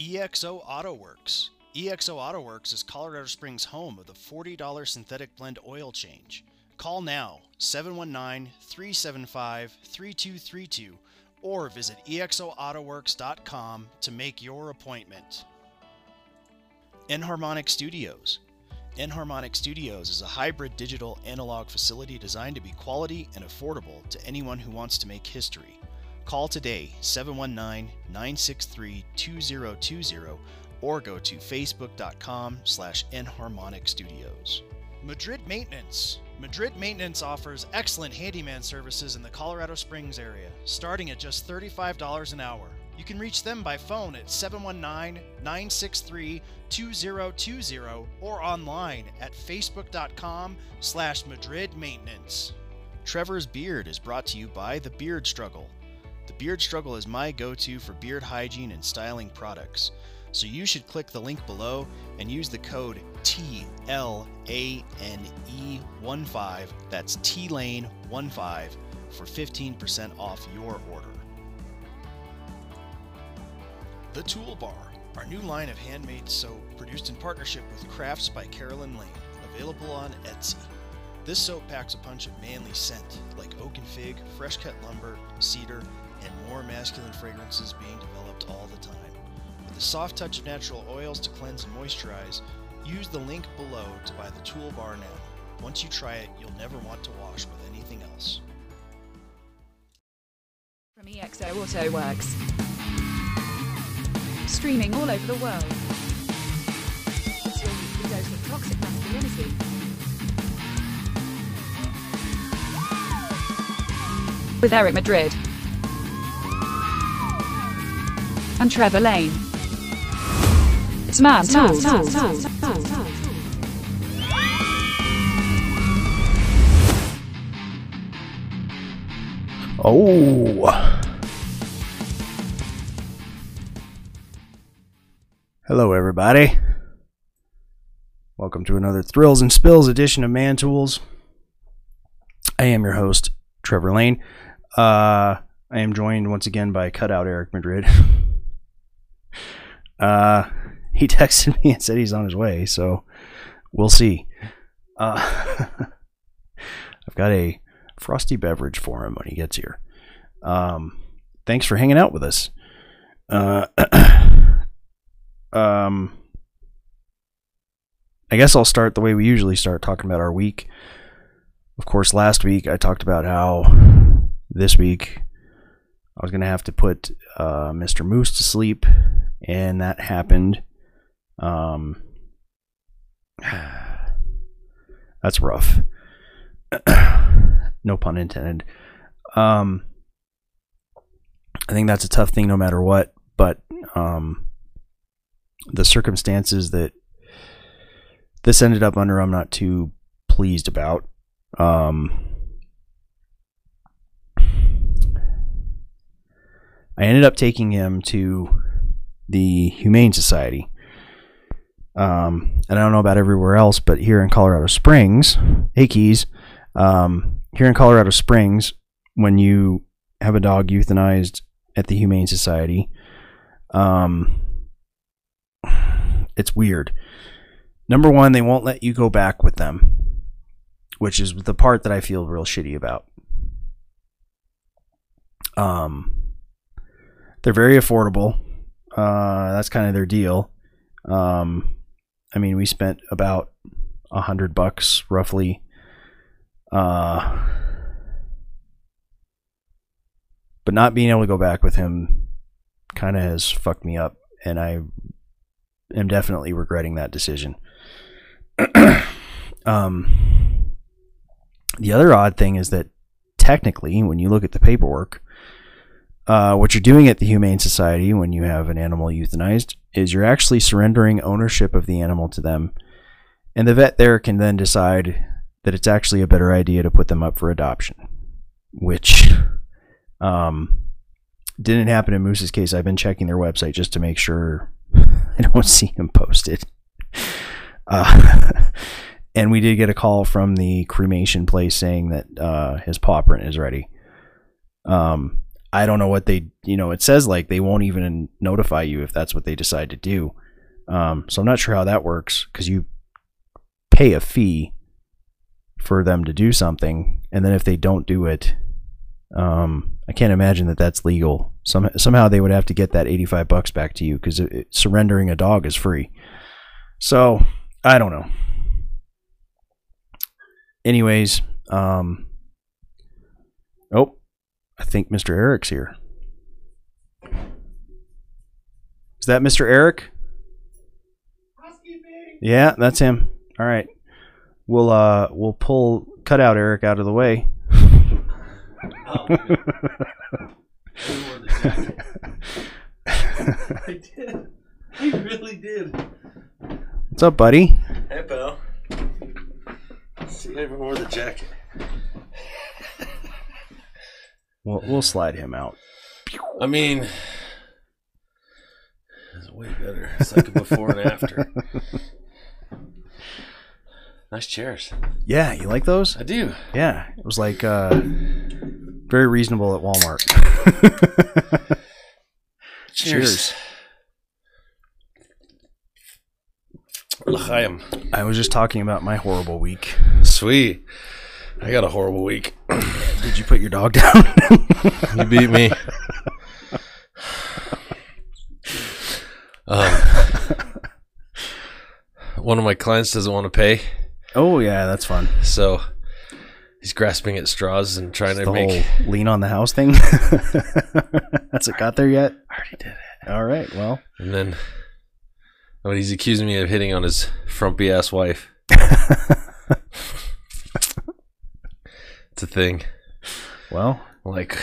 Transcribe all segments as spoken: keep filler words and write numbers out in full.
E X O Auto Works. E X O Auto Works is Colorado Springs' home of the forty dollar synthetic blend oil change. Call now, seven one nine, three seven five, three two three two, or visit E X O auto works dot com to make your appointment. Enharmonic Studios. Enharmonic Studios is a hybrid digital analog facility designed to be quality and affordable to anyone who wants to make history. Call today, seven one nine, nine six three, two zero two zero, or go to facebook dot com slash enharmonic studios. Madrid Maintenance. Madrid Maintenance offers excellent handyman services in the Colorado Springs area, starting at just thirty-five dollars an hour. You can reach them by phone at seven one nine, nine six three, two zero two zero or online at facebook dot com slash Madrid Maintenance. Trevor's Beard is brought to you by The Beard Struggle. The Beard Struggle is my go-to for beard hygiene and styling products, so you should click the link below and use the code T L A N E one five, that's T Lane one five, for fifteen percent off your order. The Tool Bar, our new line of handmade soap produced in partnership with Crafts by Carolyn Lane, available on Etsy. This soap packs a punch of manly scent like oak and fig, fresh cut lumber, cedar, and more masculine fragrances being developed all the time. With a soft touch of natural oils to cleanse and moisturize, use the link below to buy the Tool Bar now. Once you try it, you'll never want to wash with anything else. From E X O Auto Works. Streaming all over the world. It's your weekly dose of toxic masculinity. With Eric Madrid and Trevor Lane. It's Man Tools. Oh. Hello, everybody. Welcome to another Thrills and Spills edition of Man Tools. I am your host, Trevor Lane. Uh, I am joined once again by Cutout Eric Madrid. uh, he texted me and said he's on his way, so we'll see. Uh, I've got a frosty beverage for him when he gets here. Um, thanks for hanging out with us. Uh, um, I guess I'll start the way we usually start, talking about our week. Of course, last week I talked about how this week I was going to have to put uh, Mister Moose to sleep, and that happened. Um, that's rough. No pun intended. Um, I think that's a tough thing no matter what, but um, the circumstances that this ended up under, I'm not too pleased about. Um, I ended up taking him to the Humane Society. Um, and I don't know about everywhere else, but here in Colorado Springs, hey Keys, um, here in Colorado Springs, when you have a dog euthanized at the Humane Society, um, it's weird. Number one, they won't let you go back with them, which is the part that I feel real shitty about. Um, they're very affordable. Uh, that's kind of their deal. Um, I mean, we spent about a hundred bucks roughly. Uh, but not being able to go back with him kind of has fucked me up, and I am definitely regretting that decision. um, the other odd thing is that technically, when you look at the paperwork, uh, what you're doing at the Humane Society when you have an animal euthanized is you're actually surrendering ownership of the animal to them, and the vet there can then decide that it's actually a better idea to put them up for adoption, which um, didn't happen in Moose's case. I've been checking their website just to make sure I don't see him posted. Uh, and we did get a call from the cremation place saying that uh, his paw print is ready. Um, I don't know what they, you know, it says like they won't even notify you if that's what they decide to do. Um, so I'm not sure how that works because you pay a fee for them to do something, and then if they don't do it, um, I can't imagine that that's legal. Some, somehow they would have to get that eighty-five bucks back to you because surrendering a dog is free. So I don't know. Anyways, um, oh, I think Mister Eric's here. Is that Mister Eric? Housekeeping. Yeah, that's him. All right. We'll uh we'll pull cut out Eric out of the way. Oh, I did. I really did. What's up, buddy? Hey, pal. See, I even wore the jacket. We'll we'll slide him out. I mean, it's way better. It's like a before and after. Nice chairs. Yeah, you like those? I do. Yeah, it was like uh, very reasonable at Walmart. Cheers. Cheers. L'chaim. I was just talking about my horrible week. Sweet. I got a horrible week. Did you put your dog down? You beat me. Um, one of my clients doesn't want to pay. Oh yeah, that's fun. So he's grasping at straws and trying It's to the make whole lean on the house thing. Has it got there yet? I already did it. All right. Well, and then when he's accusing me of hitting on his frumpy ass wife. It's a thing. Well, like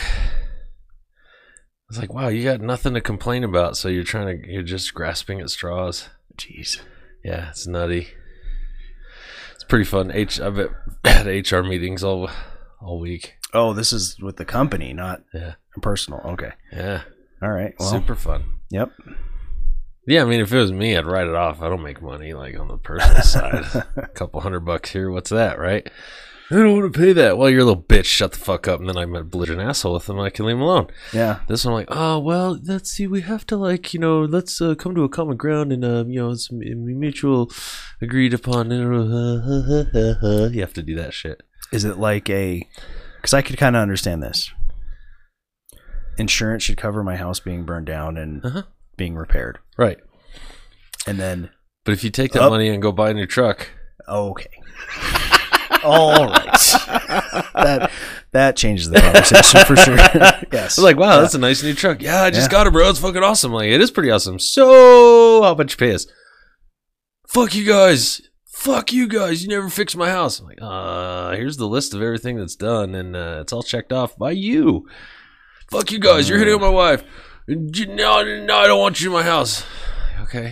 I was like, wow, you got nothing to complain about, so you're trying to you're just grasping at straws. jeez. Yeah, it's nutty. It's pretty fun. H I've had H R meetings all all week. Oh, this is with the company, not Yeah. personal. Okay. Yeah. All right. Well, Super fun. Yep. Yeah, I mean, if it was me, I'd write it off. I don't make money like on the personal side. A couple hundred bucks here. What's that, right? I don't want to pay that. Well, you're a little bitch. Shut the fuck up. And then I'm a belligerent asshole with them. And I can leave them alone. Yeah. This one, I'm like, oh, well, let's see. We have to, like, you know, let's uh, come to a common ground and, uh, you know, it's mutual agreed upon. You have to do that shit. Is it like a, because I could kind of understand this. Insurance should cover my house being burned down and Uh-huh. being repaired. Right. And then, But if you take that Oh. money and go buy a new truck. okay. All right. that that changes the conversation for sure. Yes. I was like, wow, Yeah. that's a nice new truck. Yeah, I just Yeah. got it, bro. It's fucking awesome. Like, it is pretty awesome. So, how much you pay us? Fuck you guys. Fuck you guys. You never fixed my house. I'm like, uh, here's the list of everything that's done, and uh, it's all checked off by you. Fuck you guys. You're hitting on my wife. No, no, I don't want you in my house. Okay.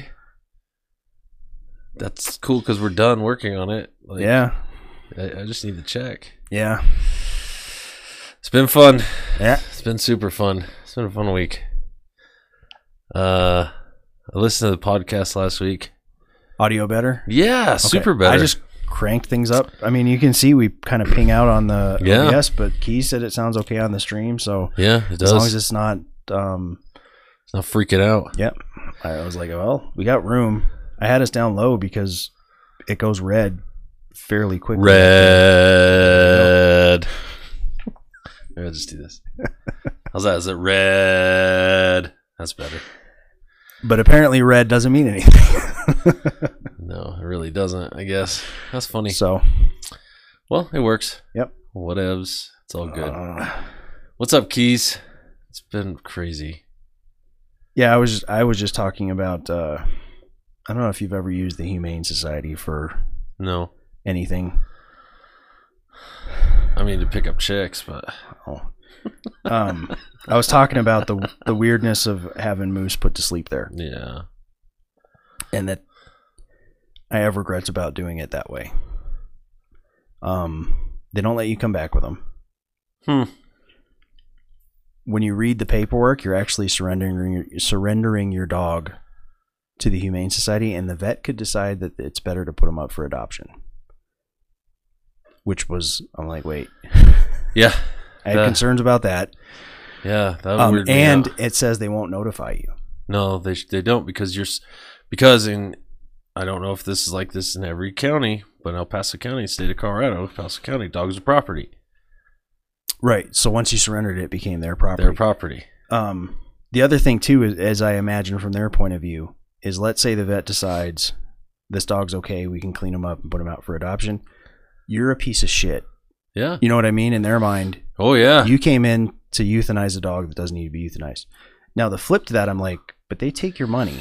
That's cool because we're done working on it. Like, Yeah. I, I just need to check. Yeah. It's been fun. Yeah. It's been super fun. It's been a fun week. Uh, I listened to the podcast last week. Audio better? Yeah, Okay. super better. I just cranked things up. I mean, you can see we kind of ping out on the Yeah. O B S, but Keys said it sounds okay on the stream. So yeah, it does. as long as it's not, um, It's not freaking out. yep. I was like, well, we got room. I had us down low because it goes red fairly quickly. Red. Maybe I'll just do this. How's that? Is it red? That's better. But apparently red doesn't mean anything. No, it really doesn't, I guess. That's funny. So, Well, it works. yep. Whatevs. It's all good. Uh, What's up, Keys? It's been crazy. yeah, I was I was just talking about, uh, I don't know if you've ever used the Humane Society for No. anything. I mean, to pick up chicks, but... Oh. Um, I was talking about the the weirdness of having Moose put to sleep there, Yeah. and that I have regrets about doing it that way. Um, they don't let you come back with them. Hmm. When you read the paperwork, you're actually surrendering your, surrendering your dog to the Humane Society, and the vet could decide that it's better to put them up for adoption. Which was, I'm like, wait. Yeah. I had The- concerns about that. Yeah, that would Um, weird me and out. it says they won't notify you. No, they they don't because you're s- because in I don't know if this is like this in every county, but El Paso County, state of Colorado, El Paso County, dogs are property. Right. So once you surrendered it, it became their property. Their property. Um, the other thing too, is, as I imagine from their point of view, is let's say the vet decides this dog's okay, we can clean him up and put him out for adoption. You're a piece of shit. Yeah. You know what I mean? In their mind, Oh yeah. you came in to euthanize a dog that doesn't need to be euthanized. Now the flip to that, I'm like, but they take your money.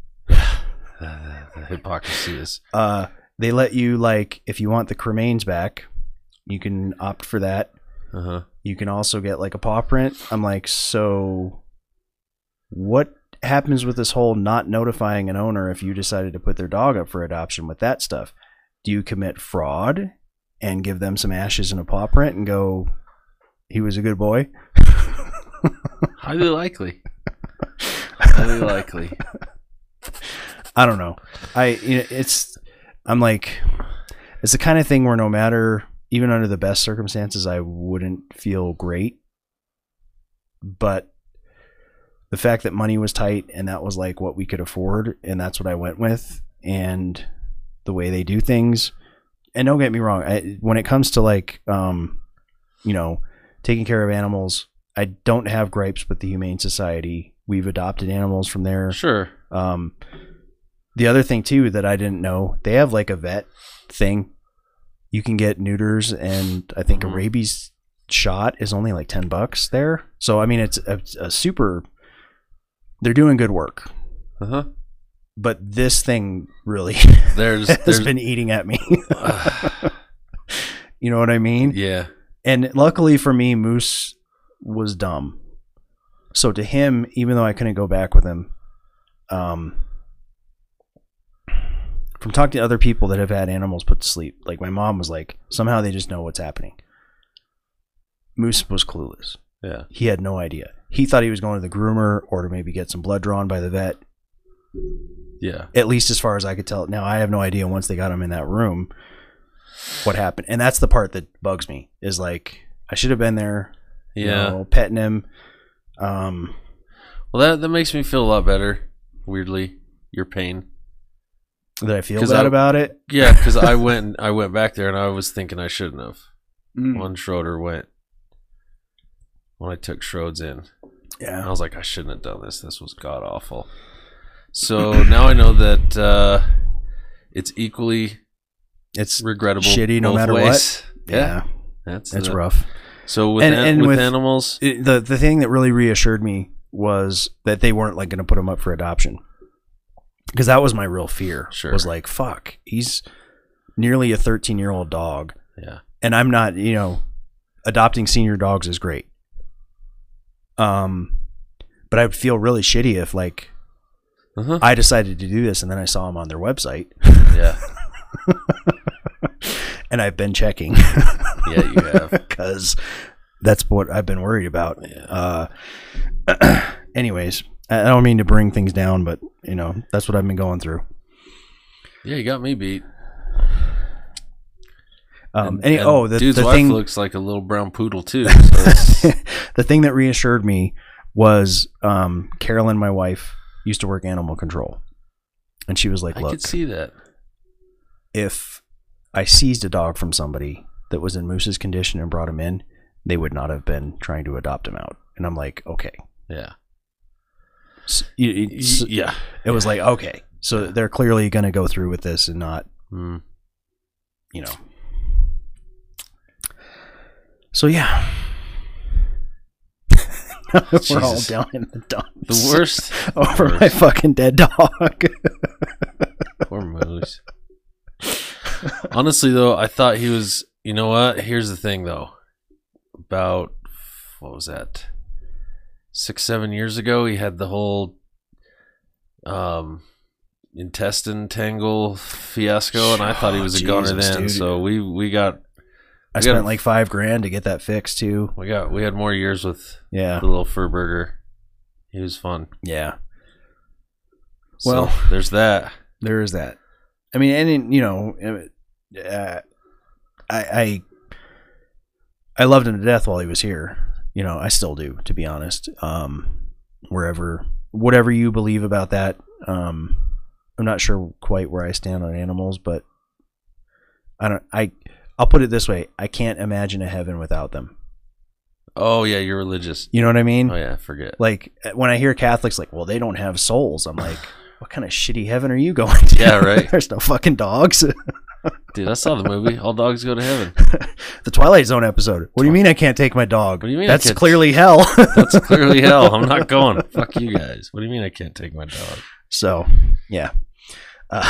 The hypocrisy is. Uh, they let you, like, if you want the cremains back, you can opt for that. Uh huh. You can also get like a paw print. I'm like, so what happens with this whole not notifying an owner if you decided to put their dog up for adoption with that stuff? Do you commit fraud and give them some ashes and a paw print and go, he was a good boy? Highly likely. Highly likely. I don't know. I you know, it's I'm like it's the kind of thing where no matter, even under the best circumstances, I wouldn't feel great. But the fact that money was tight and that was like what we could afford, and that's what I went with, and the way they do things. And don't get me wrong, I, when it comes to like um you know, taking care of animals, I don't have gripes with the Humane Society. We've adopted animals from there. Sure. Um, the other thing too that I didn't know, they have like a vet thing. You can get neuters, and I think Mhm. a rabies shot is only like ten bucks there. So I mean, it's a, a super. They're doing good work, Uh huh. but this thing really There's has there's been eating at me. You know what I mean? yeah. And luckily for me, Moose was dumb. So to him, even though I couldn't go back with him, um, from talking to other people that have had animals put to sleep, like my mom was like, somehow they just know what's happening. Moose was clueless. Yeah. He had no idea. He thought he was going to the groomer or to maybe get some blood drawn by the vet, Yeah. at least as far as I could tell. Now, I have no idea once they got him in that room what happened. And that's the part that bugs me, is like, I should have been there, you Yeah. know, petting him. Um, Well, that that makes me feel a lot better. Weirdly, your pain. did I feel 'Cause bad I- about it? Yeah, because I went I went back there and I was thinking I shouldn't have. Mm. One Schroeder went when I took Schroeds in. And Yeah. I was like, I shouldn't have done this. This was god awful. So now I know that uh, it's equally It's regrettable. shitty no both matter ways. what. Yeah, Yeah. that's It's the- rough. So with And- an- and with, with- animals, It, the the thing that really reassured me was that they weren't like going to put him up for adoption, because that was my real fear. Sure. Was like, fuck, he's nearly a thirteen year old dog, yeah, and I'm not, you know, adopting senior dogs is great. Um, but I would feel really shitty if like uh-huh. I decided to do this and then I saw him on their website, yeah, and I've been checking. yeah. You have. Because that's what I've been worried about. Yeah. Uh, anyways, I I don't mean to bring things down, but you know, that's what I've been going through. Yeah, you got me beat. Um, And- any, and oh, the, dude's the wife thing, looks like a little brown poodle too. So it's- the thing that reassured me was um, Carolyn, my wife, used to work animal control, and she was like, I "Look, could see that. if I seized a dog from somebody that was in Moose's condition and brought him in, they would not have been trying to adopt him out." And I'm like, "Okay." Yeah, So, you- you- so- yeah. it was like, okay, so they're clearly going to go through with this and not, Mm. you know. So yeah, we're all Jesus. down in the dumps. The worst. over worst. my fucking dead dog. Poor Moose. Honestly, though, I thought he was. You know what? Here's the thing, though. About what was that? Six, seven years ago, he had the whole um intestine tangle fiasco, and I thought he was a Oh, goner Jesus, then. dude. So we we got I We spent gotta- like five grand to get that fixed too. we got we had more years with Yeah, the little fur burger. He was fun. yeah. So, Well- there's that. There is that. I mean, and in, you know, uh, I I I loved him to death while he was here. You know, I still do, to be honest. Um, wherever, whatever you believe about that, um, I'm not sure quite where I stand on animals, but I don't. I I'll put it this way: I can't imagine a heaven without them. Oh yeah, you're religious. You know what I mean? Oh yeah, forget. Like when I hear Catholics like, well, they don't have souls. I'm like, what kind of shitty heaven are you going to? Yeah, right. There's no fucking dogs. Dude, I saw the movie. All dogs go to heaven. The Twilight Zone episode. What do you mean I can't take my dog? What do you mean I That's can't- clearly hell. That's clearly hell. I'm not going. Fuck you guys. What do you mean I can't take my dog? So, yeah. Uh,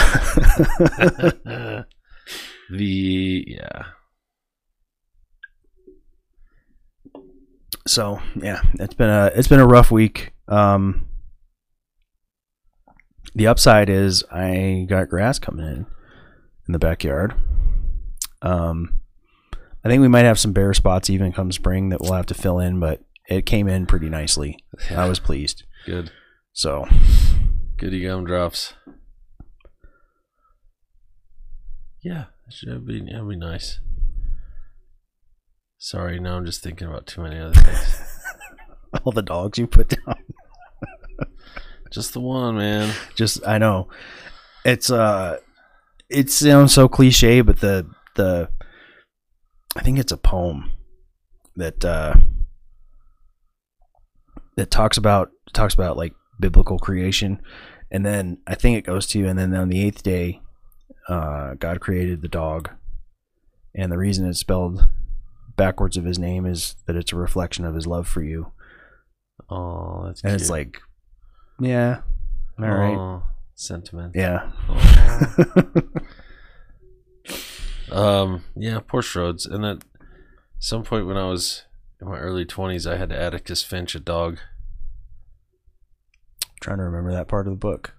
the yeah. so yeah, it's been a it's been a rough week. Um, the upside is I got grass coming in in the backyard. Um, I think we might have some bare spots even come spring that we'll have to fill in, but it came in pretty nicely. I was pleased. Good. So, Goody gumdrops. Yeah, that should be that'd be nice. Sorry, now I'm just thinking about too many other things. all the dogs you put down. Just the one, man. Just I know. It's uh it sounds so cliche, but the the I think it's a poem that uh that talks about talks about like biblical creation, and then I think it goes to and then on the eighth day uh God created the dog, and the reason it's spelled backwards of his name is that it's a reflection of his love for you. Oh, that's And cute. it's like, yeah, all right, Aw, sentiment. yeah. Um, yeah, Porsche roads. And at some point when I was in my early twenties, I had to Atticus Finch a dog. Trying to remember that part of the book.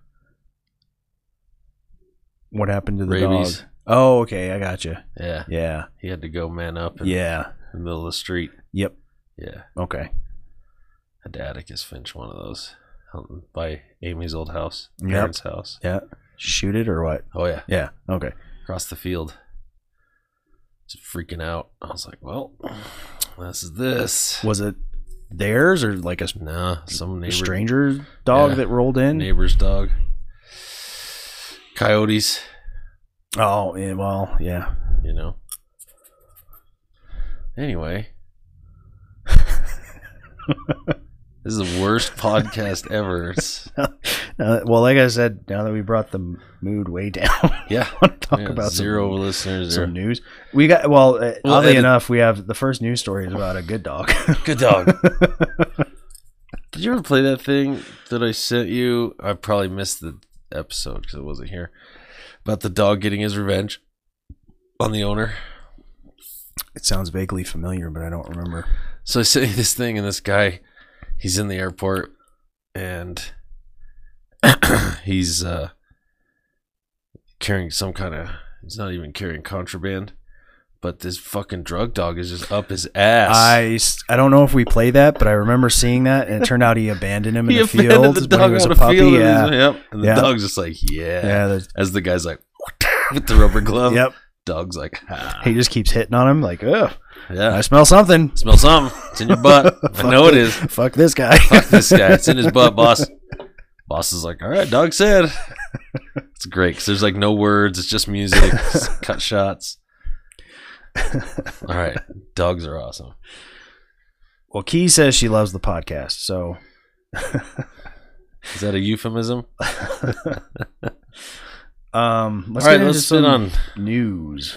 What happened to the Rabies. dog? Oh, okay, I got you. Yeah, Yeah, he had to go man up in, yeah, in the middle of the street. yep. Yeah, Okay, had to Atticus Finch one of those out by Amy's old house, Yep. parents' house. yeah. Shoot it or what? Oh yeah, Yeah. Okay. across the field. Just freaking out. I was like, well, this is this. Was it theirs or like a, Nah, some a neighbor, stranger dog Yeah. that rolled in? neighbor's dog. Coyotes, Oh, yeah, well, yeah. you know. Anyway, this is the worst podcast ever. It's, Uh, well, like I said, now that we brought the mood way down, yeah, I want to talk yeah, about zero some, listeners. some Zero. news. We got well, uh, Well, oddly edit- enough, we have the first news story is about a good dog. Good dog. Did you ever play that thing that I sent you? I probably missed the episode because it wasn't here. About the dog getting his revenge on the owner. It sounds vaguely familiar, but I don't remember. So I sent you this thing, and this guy, he's in the airport, and he's uh, carrying some kind of, he's not even carrying contraband, but this fucking drug dog is just up his ass. I, s- I don't know if we play that, but I remember seeing that, and it turned out he abandoned him in he the abandoned field the when dog he was on a the puppy. field. Yeah, And, yep. and the Yeah. dog's just like, yeah. yeah, the, As the guy's like, with the rubber glove. yep. Dog's like, ah. He just keeps hitting on him, like, ugh, Yeah. I smell something. Smell something. It's in your butt. I know it is. Fuck this guy. Fuck this guy. It's in his butt, boss. Boss is like, all right, dog said. It's great because there's like no words. It's just music, just cut shots. All right. Dogs are awesome. Well, Key says she loves the podcast, so Is that a euphemism? um, let's all right, get into let's spin some on. news.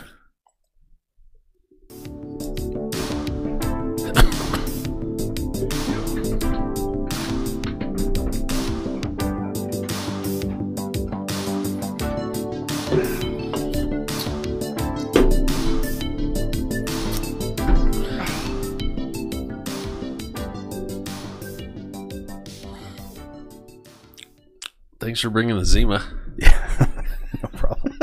Thanks for bringing the Zima. No problem.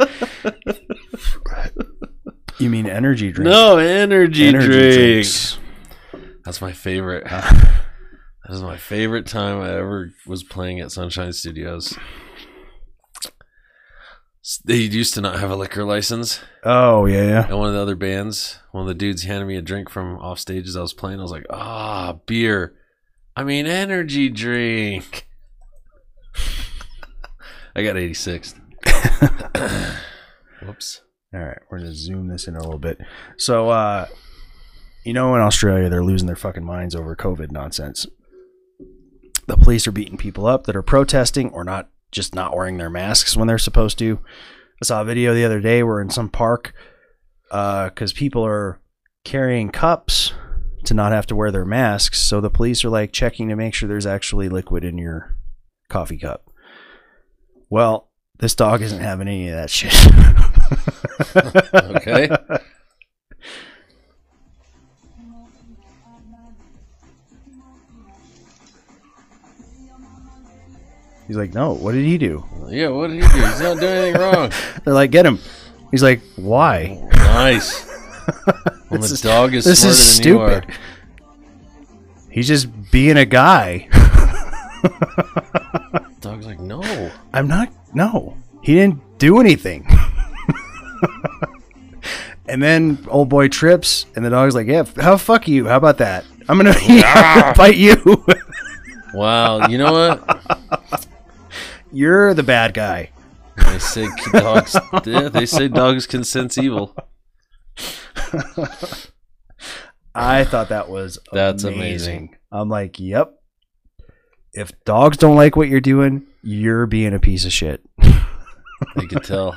You mean energy drink? No, energy, energy drinks. drinks. That's my favorite. That is my favorite time I ever was playing at Sunshine Studios. They used to not have a liquor license. Oh yeah, yeah. And one of the other bands, one of the dudes handed me a drink from off stage as I was playing. I was like, ah, beer. I mean, energy drink. I got eighty-sixth. Whoops. All right, we're gonna zoom this in a little bit. So, uh, you know, in Australia, they're losing their fucking minds over COVID nonsense. The police are beating people up that are protesting or not, just not wearing their masks when they're supposed to. I saw a video the other day where in some park, because uh, people are carrying cups to not have to wear their masks, so the police are like checking to make sure there's actually liquid in your coffee cup. Well, this dog isn't having any of that shit. Okay. He's like, no, what did he do? Yeah, what did he do? He's not doing anything wrong. They're like, get him. He's like, why? Nice. Well, the is, dog is this smarter is than you are. stupid. He's just being a guy. Dog's like, no. I'm not. No, he didn't do anything. And then old boy trips, and the dog's like, yeah, how fuck you? How about that? I'm gonna bite you. Wow, you know what? You're the bad guy. They say dogs. Yeah, they say dogs can sense evil. I thought that was That's amazing. amazing. I'm like, yep. If dogs don't like what you're doing, you're being a piece of shit. I could tell.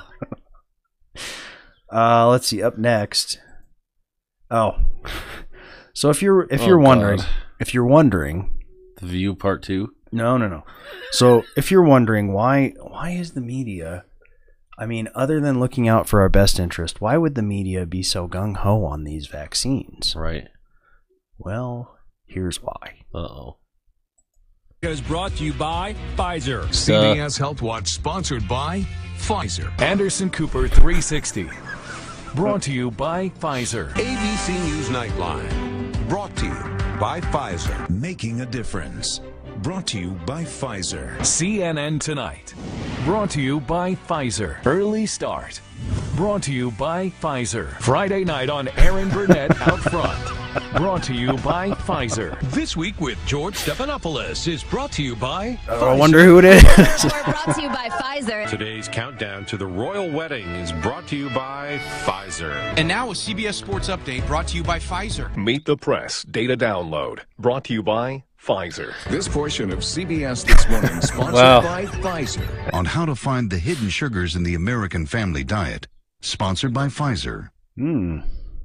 Uh, let's see. Up next. Oh, so if you're if Oh, you're wondering, God. if you're wondering, The View Part Two. no, no, no. So if you're wondering why why is the media? I mean, other than looking out for our best interest, why would the media be so gung ho on these vaccines? Right. Well, here's why. Uh oh. Is brought to you by Pfizer. C B S Health Watch sponsored by Pfizer. Anderson Cooper three sixty. Brought to you by Pfizer. A B C News Nightline, brought to you by Pfizer. Making a difference. Brought to you by Pfizer. C N N Tonight. Brought to you by Pfizer. Early Start. Brought to you by Pfizer. Friday night on Aaron Burnett Out Front. Brought to you by Pfizer. This Week with George Stephanopoulos is brought to you by Oh, I wonder who it is. We're brought to you by Pfizer. Today's countdown to the royal wedding is brought to you by Pfizer. And now a C B S Sports Update brought to you by Pfizer. Meet the Press Data Download, brought to you by Pfizer. This portion of C B S This Morning sponsored Wow. by Pfizer. On how to find the hidden sugars in the American family diet. Sponsored by Pfizer. Hmm.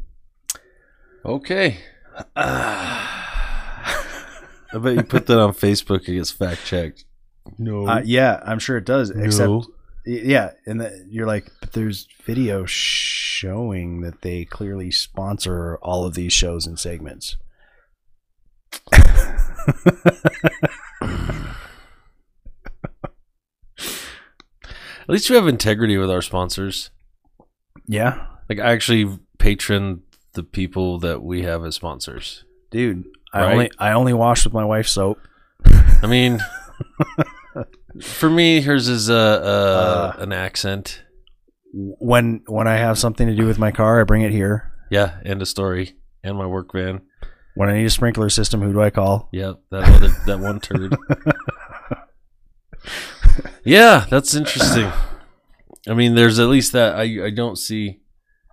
Okay. I bet you put that on Facebook, it gets fact checked. No. Uh, yeah, I'm sure it does. Except, No. y- yeah, and the, you're like, but there's video showing that they clearly sponsor all of these shows and segments. At least we have integrity with our sponsors. Yeah, Like, I actually patron the people that we have as sponsors. dude. I Right? only I only wash with my wife's soap. I mean, for me, hers is a, a an accent. When when I have something to do with my car, I bring it here. Yeah, end of story. And my work van. When I need a sprinkler system, who do I call? Yeah, that other that one turd. Yeah, that's interesting. I mean, there's at least that. I I don't see.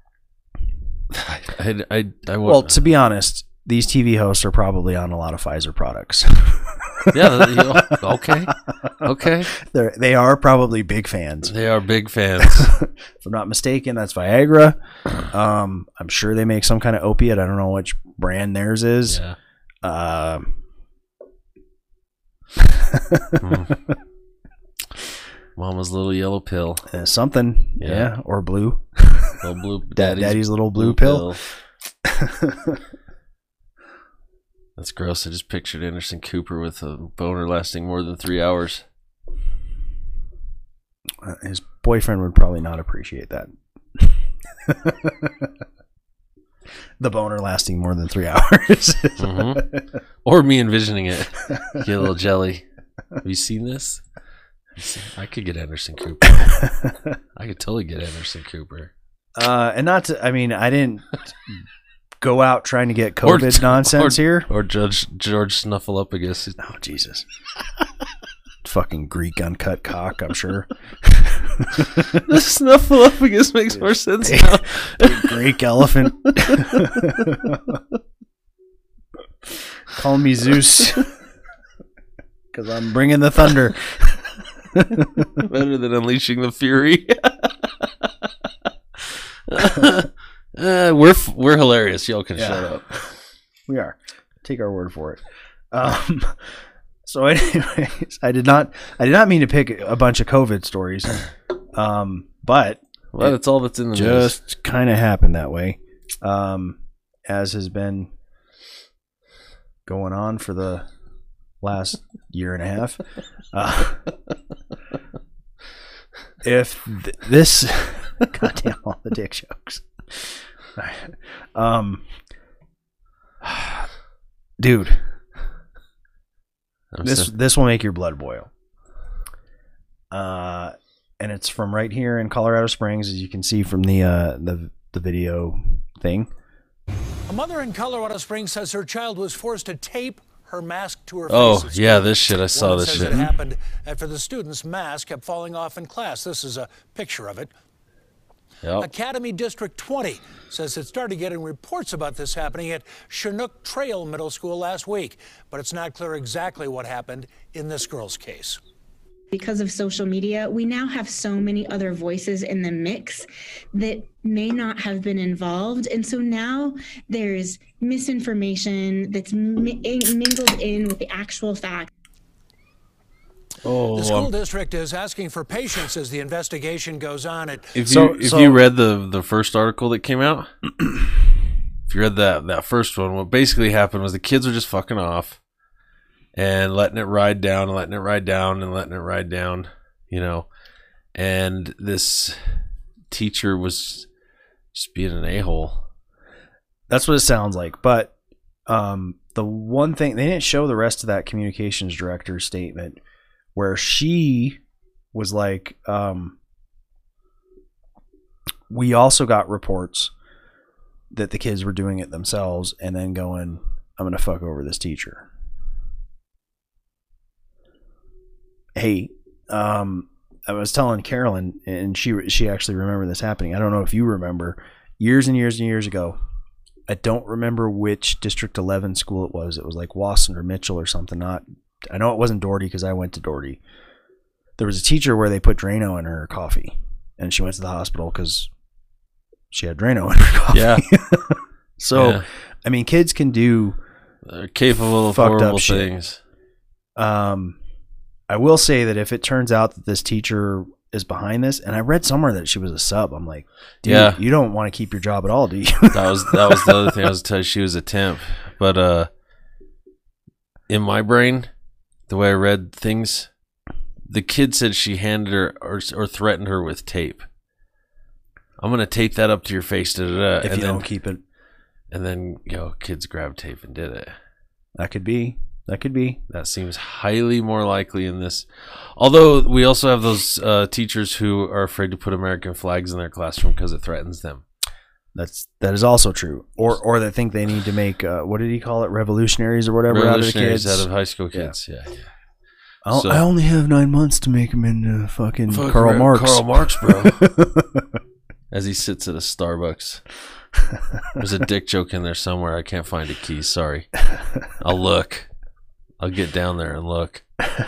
I I, I Well, to be honest, these T V hosts are probably on a lot of Pfizer products. yeah. you know, okay. Okay. They they are probably big fans. They are big fans. If I'm not mistaken, that's Viagra. Um, I'm sure they make some kind of opiate. I don't know which brand theirs is. Yeah. Um, Mm. Mama's little yellow pill. uh, something, yeah. Yeah. or blue. Little blue. Daddy's, Daddy's, little blue, pill. That's gross. I just pictured Anderson Cooper with a boner lasting more than three hours. Uh, His boyfriend would probably not appreciate that. The boner lasting more than three hours. Mm-hmm. Or me envisioning it. Get a little jelly. Have you seen this? I could get Anderson Cooper. I could totally get Anderson Cooper. Uh, and not to, I mean, I didn't go out trying to get COVID or, nonsense or, here. Or Judge George Snuffleupagus. Oh, Jesus. Fucking Greek uncut cock, I'm sure. The Snuffleupagus makes more sense now. Greek elephant. Call me Zeus. Because I'm bringing the thunder. Better than unleashing the fury. uh, we're we're hilarious. Y'all can Yeah. shut up. We are. Take our word for it. Um, so, anyways, I did not. I did not mean to pick a bunch of COVID stories, um, but Well, that's all that's in the news. just kind of happened that way, um, as has been going on for the last year and a half. Uh, if th- this, goddamn, all the dick jokes. Um, dude, I'm this so- this will make your blood boil. Uh, and it's from right here in Colorado Springs, as you can see from the uh the the video thing. A mother in Colorado Springs says her child was forced to tape her mask to her face. Oh, at yeah, school. this shit. I saw Woman this says shit. It happened after the student's mask kept falling off in class. This is a picture of it. Yep. Academy District twenty says it started getting reports about this happening at Chinook Trail Middle School last week, but it's not clear exactly what happened in this girl's case. Because of social media, we now have so many other voices in the mix that may not have been involved. And so now there's misinformation that's mi- mingled in with the actual fact. Oh, The school um, district is asking for patience as the investigation goes on. At if So- you if so- you read the the first article that came out, if you read that that first one, what basically happened was the kids were just fucking off and letting it ride down and letting it ride down and letting it ride down, you know. And this teacher was just being an a-hole. That's what it sounds like. But um, the one thing, they didn't show the rest of that communications director's statement where she was like, um, we also got reports that the kids were doing it themselves and then going, I'm going to fuck over this teacher. Hey, um, I was telling Carolyn, and she she actually remembered this happening. I don't know if you remember, years and years and years ago. I don't remember which District eleven school it was. It was like Wasson or Mitchell or something. Not, I know it wasn't Doherty because I went to Doherty. There was a teacher where they put Drano in her coffee, and she went to the hospital because she had Drano in her coffee. Yeah. So, Yeah. I mean, kids can do They're capable of fucked horrible up shit. things. Um, I will say that if it turns out that this teacher is behind this, and I read somewhere that she was a sub, I'm like, dude, Yeah. you don't want to keep your job at all, do you? That was that was the other thing I was telling you. She was a temp, but uh, in my brain, the way I read things, the kid said she handed her or or threatened her with tape. I'm gonna tape that up to your face, da, da, da, If and you then, don't keep it. And then, you know, kids grabbed tape and did it. That could be. That could be. That seems highly more likely in this. Although we also have those uh, teachers who are afraid to put American flags in their classroom because it threatens them. That's that is also true. Or or they think they need to make uh, what did he call it, revolutionaries or whatever out of the Revolutionaries kids. out of high school kids. Yeah, yeah. I'll, So- I only have nine months to make them into fucking Fuck Karl right, Marx. Karl Marx, bro. As he sits at a Starbucks. There's a dick joke in there somewhere. I can't find it, Keys. Sorry. I'll look. I'll get down there and look.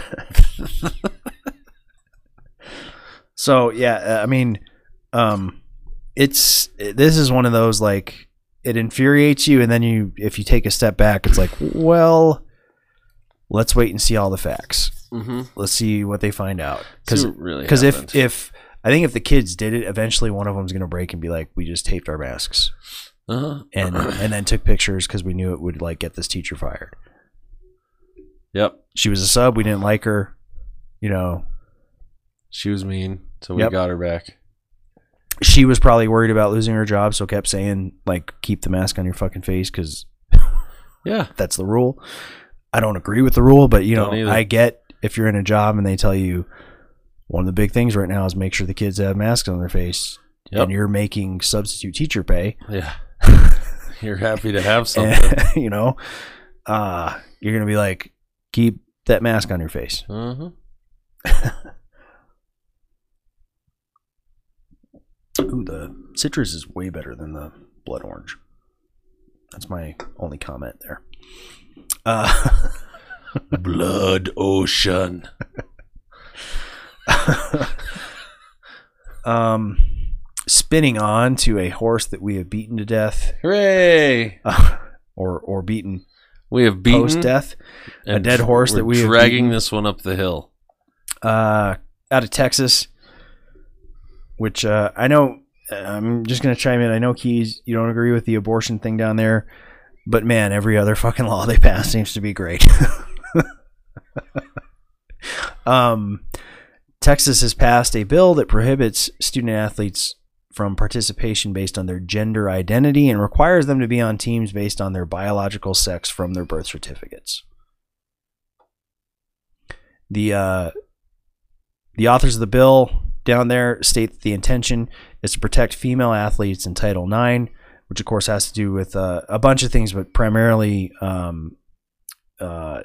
So yeah, I mean, um, it's this is one of those like it infuriates you, and then you if you take a step back, it's like, well, let's wait and see all the facts. Mm-hmm. Let's see what they find out. See what really Because if happened. if I think if the kids did it, eventually one of them's gonna break and be like, we just taped our masks, Uh-huh. and and then took pictures because we knew it would like get this teacher fired. Yep. She was a sub. We didn't like her. You know, She was mean, so we Yep. got her back. she was probably worried about losing her job, so kept saying like, keep the mask on your fucking face because Yeah. that's the rule. I don't agree with the rule, but you know, Don't either. I get if you're in a job and they tell you one of the big things right now is make sure the kids have masks on their face. Yep. And you're making substitute teacher pay. Yeah. You're happy to have something. And, you know, uh, you're going to be like, keep that mask on your face. Mm-hmm. Ooh, the citrus is way better than the blood orange. That's my only comment there. Uh, blood ocean. um, spinning on to a horse that we have beaten to death. Hooray! Uh, or or beaten. We have beaten post death. A dead horse that we are have dragging beaten. this one up the hill. Uh, out of Texas, which uh, I know. I'm just gonna chime in. I know, Keys, you don't agree with the abortion thing down there, but man, every other fucking law they pass seems to be great. um, Texas has passed a bill that prohibits student athletes from participation based on their gender identity and requires them to be on teams based on their biological sex from their birth certificates. The uh, the authors of the bill down there state that the intention is to protect female athletes in Title nine, which of course has to do with uh, a bunch of things, but primarily um, uh,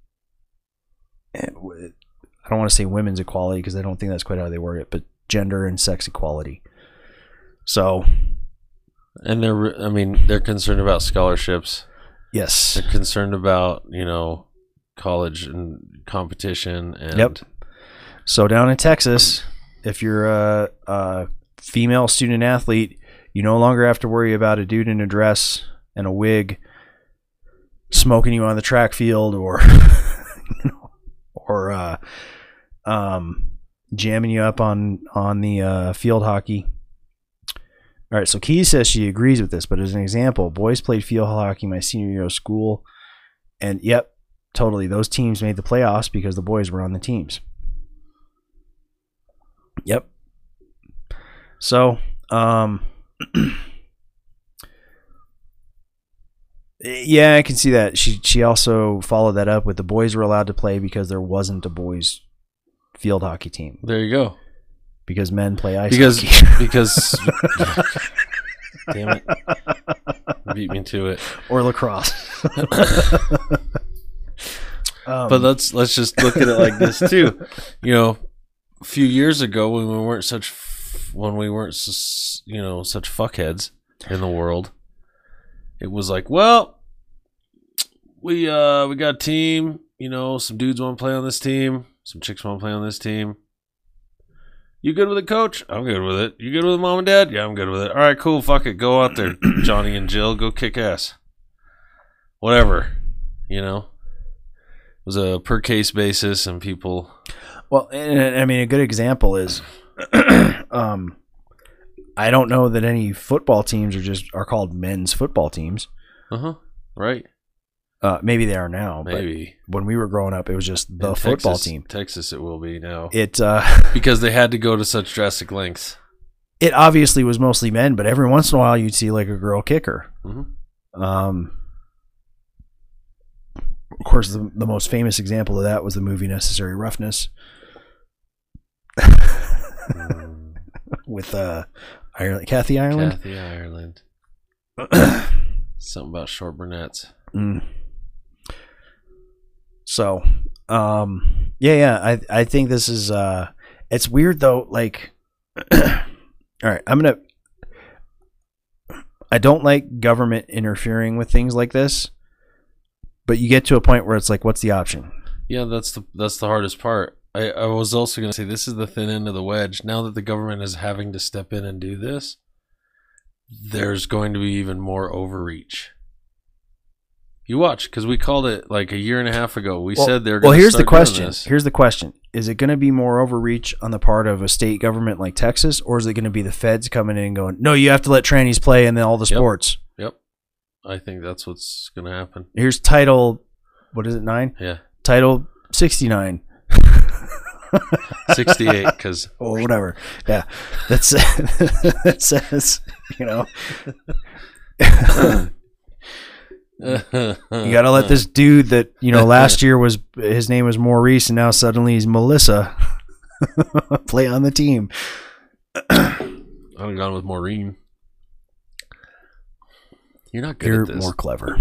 I don't want to say women's equality because I don't think that's quite how they word it, but gender and sex equality. So, and they're, I mean, they're concerned about scholarships. Yes. They're concerned about, you know, college and competition. And yep. So down in Texas, if you're a, a female student athlete, you no longer have to worry about a dude in a dress and a wig smoking you on the track field or, you know, or uh, um, jamming you up on, on the uh, field hockey. All right, so Keys says she agrees with this, but as an example, boys played field hockey my senior year of school, and yep, totally, those teams made the playoffs because the boys were on the teams. Yep. So, um, yeah, I can see that. She she also followed that up with the boys were allowed to play because there wasn't a boys field hockey team. There you go. Because men play ice because, hockey. Because, damn it, beat me to it. Or lacrosse. um, but let's let's just look at it like this too. You know, a few years ago when we weren't such when we weren't you know such fuckheads in the world, it was like, well, we uh we got a team. You know, some dudes want to play on this team. Some chicks want to play on this team. You good with it, coach? I'm good with it. You good with it, mom and dad? Yeah, I'm good with it. All right, cool. Fuck it. Go out there, Johnny and Jill. Go kick ass. Whatever. You know? It was a per case basis and people. Well, and, I mean, a good example is um, I don't know that any football teams are just are called men's football teams. Uh-huh. Right. Uh, maybe they are now. Maybe. But when we were growing up, it was just the In football Texas, team. Texas it will be now. It uh, because they had to go to such drastic lengths. It obviously was mostly men, but every once in a while you'd see like a girl kicker. Mm-hmm. Um, of course, the, the most famous example of that was the movie Necessary Roughness. mm. With uh, Ireland, Kathy Ireland. Kathy Ireland. Something about short brunettes. Mm. So, um, yeah, yeah, I I think this is uh, it's weird though. Like, all right, I'm gonna. I don't like government interfering with things like this, but you get to a point where it's like, what's the option? Yeah, that's the that's the hardest part. I, I was also gonna say this is the thin end of the wedge. Now that the government is having to step in and do this, there's going to be even more overreach. You watch, because we called it like a year and a half ago. We well, said they're going to Well, here's start the question. doing this. Here's the question. Is it going to be more overreach on the part of a state government like Texas, or is it going to be the feds coming in and going, no, you have to let trannies play in all the Yep. sports? Yep. I think that's what's going to happen. Here's Title, what is it, nine? Yeah. Title sixty-nine. sixty-eight, because... Oh, whatever. Yeah. That's that says, you know... You gotta let this dude that, you know, last year was his name was Maurice and now suddenly he's Melissa Play on the team. I'd have gone with Maureen. You're not good You're at this. more clever.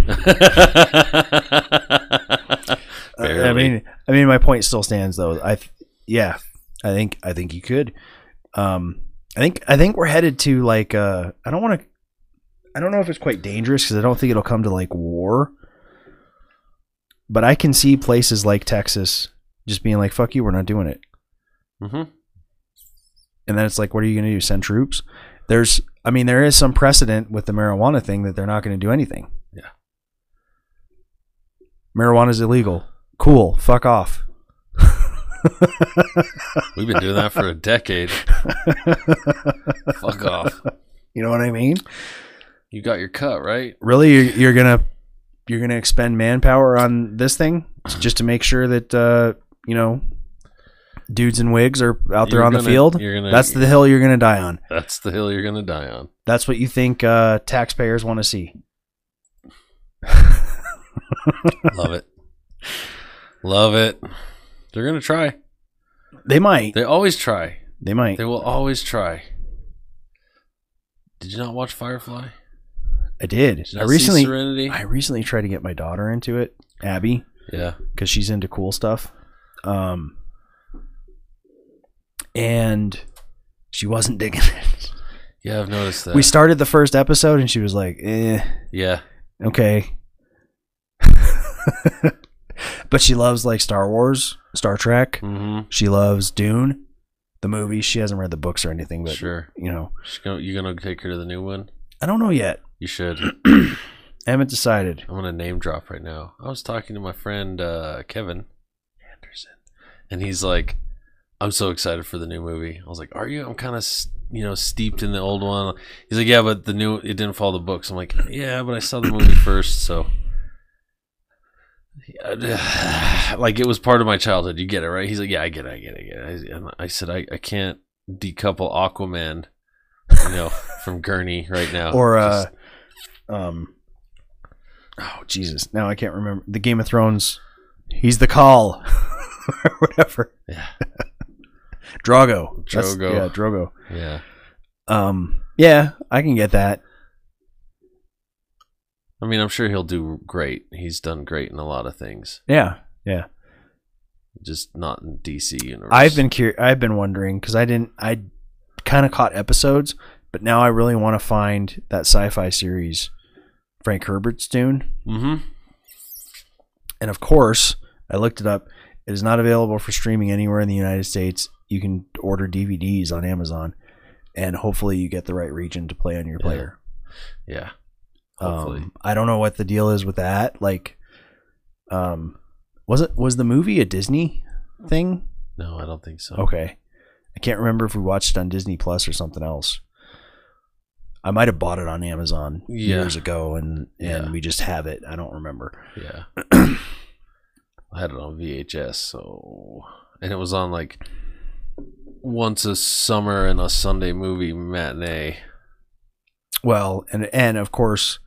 Barely. I mean, I mean, my point still stands, though. I, th- yeah, I think, I think you could. Um, I think, I think we're headed to like. Uh, I don't want to. I don't know if it's quite dangerous because I don't think it'll come to like war. But I can see places like Texas just being like, "Fuck you, we're not doing it." Mm-hmm. And then it's like, what are you going to do? Send troops? There's, I mean, there is some precedent with the marijuana thing that they're not going to do anything. Yeah. Marijuana is illegal. Cool. Fuck off. We've been doing that for a decade. Fuck off. You know what I mean? You got your cut, right? Really, you're, you're gonna you're gonna expend manpower on this thing just to make sure that uh, you know, dudes in wigs are out there You're on gonna- the field. you're gonna- That's the hill you're gonna die on. That's the hill you're gonna die on. That's what you think uh, taxpayers want to see. Love it. Love it. They're gonna try. They might. They always try. They might. They will always try. Did you not watch Firefly? I did. Did you I not see recently, Serenity? I recently tried to get my daughter into it, Abby. Yeah, because she's into cool stuff. Um, and she wasn't digging it. Yeah, I've noticed that. We started the first episode, and she was like, "Eh, Yeah. okay." But she loves like Star Wars, Star Trek. Mm-hmm. She loves Dune, the movie. She hasn't read the books or anything, but Sure. you know, She's gonna, you gonna take her to the new one? I don't know yet. You should. I haven't decided. I'm gonna name drop right now. I was talking to my friend uh, Kevin Anderson, and he's like, "I'm so excited for the new movie." I was like, "Are you?" I'm kind of, you know, steeped in the old one. He's like, "Yeah, but the new it didn't follow the books." I'm like, "Yeah, but I saw the movie first, so." Like it was part of my childhood. You get it, right? He's like, "Yeah, I get it, I get it, I get it." I, and I said, I, I can't decouple Aquaman, you know, from Gurney right now. Or uh, Just- um, oh Jesus! Now I can't remember the Game of Thrones. He's the Call, or whatever. Yeah. Drogo. That's- Drogo. Yeah, Drogo. Yeah. Um. Yeah, I can get that. I mean, I'm sure he'll do great. He's done great in a lot of things. Yeah. Yeah. Just not in D C universe. I've been cur- I've been wondering because I didn't. I kind of caught episodes, but now I really want to find that sci-fi series, Frank Herbert's Dune. Mm-hmm. And of course, I looked it up. It is not available for streaming anywhere in the United States. You can order D V Ds on Amazon, and hopefully you get the right region to play on your player. Yeah. Hopefully. Um, I don't know what the deal is with that. Like, um, was it was the movie a Disney thing? No, I don't think so. Okay, I can't remember if we watched it on Disney Plus or something else. I might have bought it on Amazon Yeah. years ago, and and Yeah. we just have it. I don't remember. Yeah. I had it on V H S, so and it was on like once a summer and a Sunday movie matinee. Well, and and of course,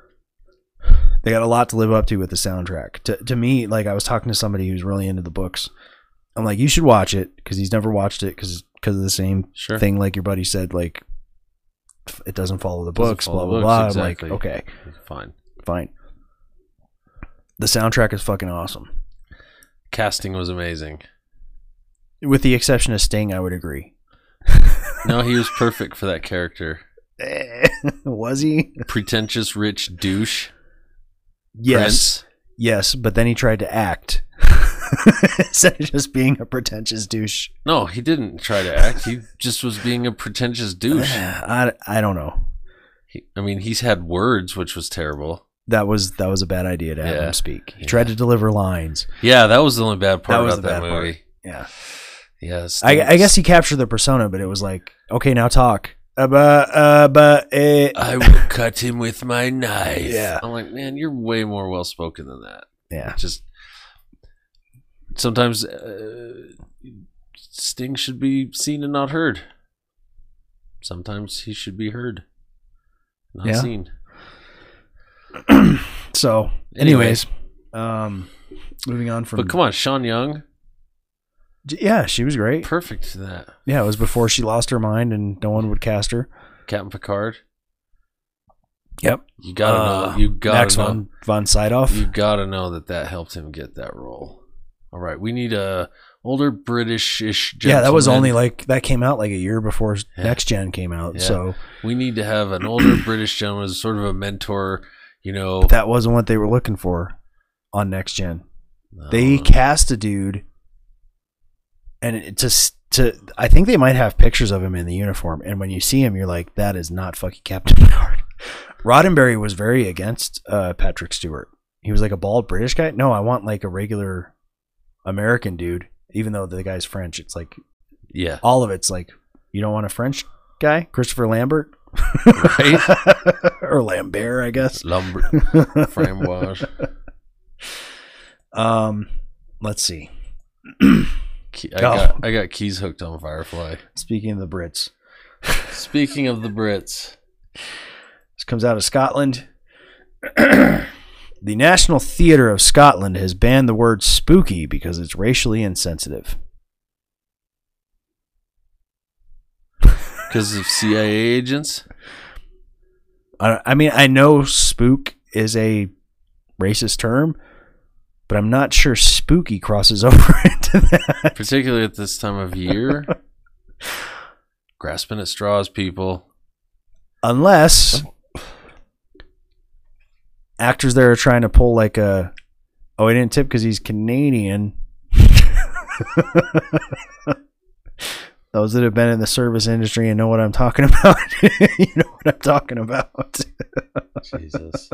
they got a lot to live up to with the soundtrack. To to me, like I was talking to somebody who's really into the books. I'm like, you should watch it because he's never watched it because because of the same Sure. thing. Like your buddy said, like it doesn't follow the Doesn't books. follow Blah the blah books, blah. exactly. I'm like, okay, Fine. fine. The soundtrack is fucking awesome. Casting was amazing. With the exception of Sting, I would agree. No, he was perfect for that character. Was he? Pretentious rich douche. Yes. Prince. Yes, but then he tried to act instead of just being a pretentious douche. No, he didn't try to act. He just was being a pretentious douche. I, I don't know. He, I mean, he's had words, which was terrible. That was that was a bad idea to have Yeah. him speak. He Yeah. tried to deliver lines. Yeah, that was the only bad part That was about the that bad part. movie. Yeah. Yes. I, I guess he captured the persona, but it was like, okay, now talk. Uh, but, uh, but, uh, I will cut him with my knife. Yeah. I'm like, man, you're way more well spoken than that. Yeah. Just sometimes uh, Sting should be seen and not heard. Sometimes he should be heard, not Yeah. seen. So, anyways, um, moving on from. But come on, Sean Young. Yeah, she was great. Perfect to that. Yeah, it was before she lost her mind and no one would cast her. Captain Picard. Yep. You gotta Uh, know. You gotta Max know. von, von Sydow. You gotta know that that helped him get that role. All right, we need a older British-ish Yeah, that was gentleman. only like that came out like a year before Yeah. Next Gen came out. Yeah. So we need to have an older British gentleman as sort of a mentor. You know, that wasn't what they were looking for on Next Gen. No. They cast a dude, and it just to I think they might have pictures of him in the uniform, and when you see him, you're like, that is not fucking Captain Picard. Roddenberry was very against uh, Patrick Stewart. He was like a bald British guy. No, I want like a regular American dude. Even though the guy's French, it's like, yeah, all of it's like, you don't want a French guy, Christopher Lambert, right? Or Lambert, I guess. Lambert, Framboise. Um, let's see. Key, I got I got keys hooked on Firefly. Speaking of the Brits. Speaking of the Brits. This comes out of Scotland. The National Theatre of Scotland has banned the word spooky because it's racially insensitive. Because of C I A agents? I, I mean, I know spook is a racist term, but I'm not sure spooky crosses over into that. Particularly at this time of year. Grasping at straws, people. Unless actors that are trying to pull like a, oh, he didn't tip because he's Canadian. Those that have been in the service industry and know what I'm talking about. You know what I'm talking about. Jesus.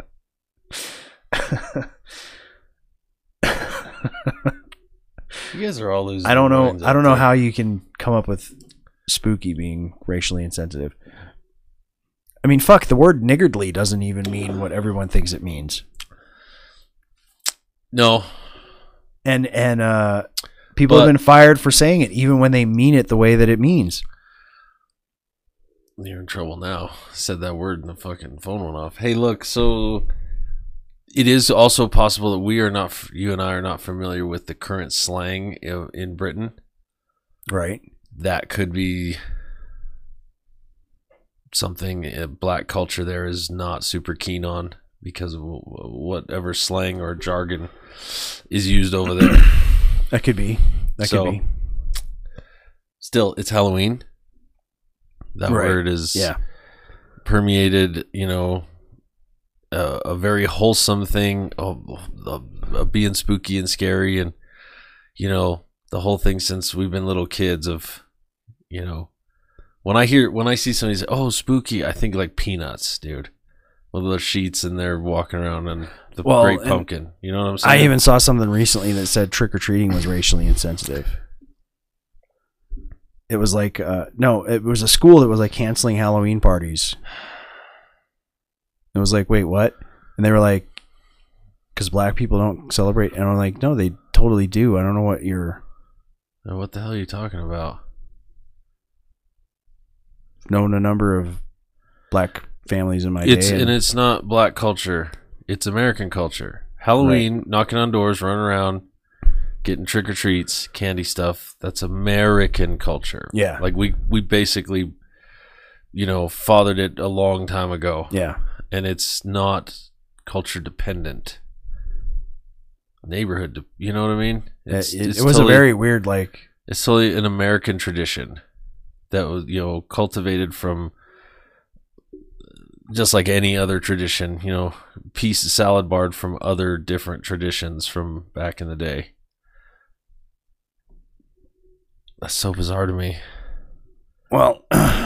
You guys are all losing. I don't know. minds I don't out know there. how you can come up with spooky being racially insensitive. I mean, fuck, the word niggardly doesn't even mean what everyone thinks it means. No. And and uh, people But- have been fired for saying it, even when they mean it the way that it means. You're in trouble now. Said that word and the fucking phone went off. Hey, look, so it is also possible that we are not, you and I are not familiar with the current slang in, in Britain. Right. That could be something uh, black culture there is not super keen on because of wh- whatever slang or jargon is used over there. That could be. That So, could be. Still, it's Halloween. That Right. word is Yeah. permeated, you know, uh, a very wholesome thing of, of, of being spooky and scary, and you know the whole thing since we've been little kids. Of you know, when I hear when I see somebody say, "Oh, spooky," I think like Peanuts, dude, with those sheets and they're walking around and the Well, Great and Pumpkin. You know what I'm saying? I even saw something recently that said trick or treating was racially insensitive. It was like, uh, no, it was a school that was like canceling Halloween parties. It was like, wait, what? And they were like, because black people don't celebrate. And I'm like, no, they totally do. I don't know what you're. Uh, What the hell are you talking about? Known a number of black families in my It's day. and it's not black culture. It's American culture. Halloween, knocking on doors, running around, getting trick or treats, candy stuff. That's American culture. Yeah. Like we we basically, you know, fathered it a long time ago. Yeah. And it's not culture dependent. Neighborhood, de- you know what I mean? It's, it, it it's was totally- a very weird, like. It's totally an American tradition that was, you know, cultivated from just like any other tradition, you know, piece of salad barred from other different traditions from back in the day. That's so bizarre to me. Well,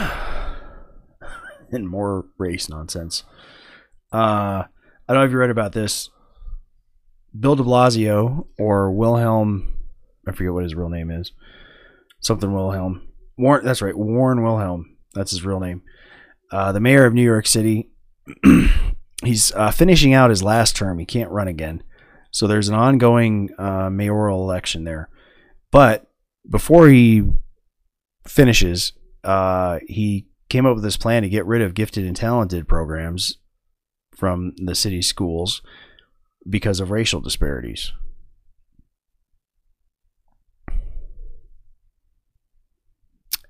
and more race nonsense. Uh, I don't know if you read about this. Bill de Blasio or Wilhelm, I forget what his real name is. Something Wilhelm. Warren, that's right, Warren Wilhelm. That's his real name. Uh, the mayor of New York City. He's uh, finishing out his last term. He can't run again. So there's an ongoing uh, mayoral election there. But before he finishes, uh, he came up with this plan to get rid of gifted and talented programs from the city schools because of racial disparities.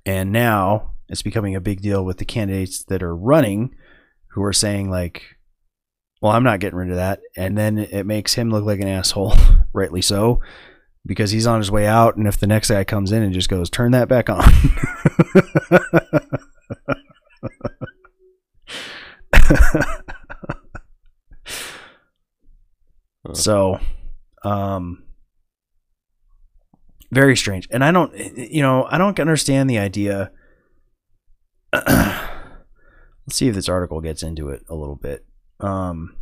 And now it's becoming a big deal with the candidates that are running who are saying like, well, I'm not getting rid of that. And then it makes him look like an asshole, rightly so, because he's on his way out. And if the next guy comes in and just goes, turn that back on. So, um, very strange. And I don't, you know, I don't understand the idea. Let's see if this article gets into it a little bit. Um,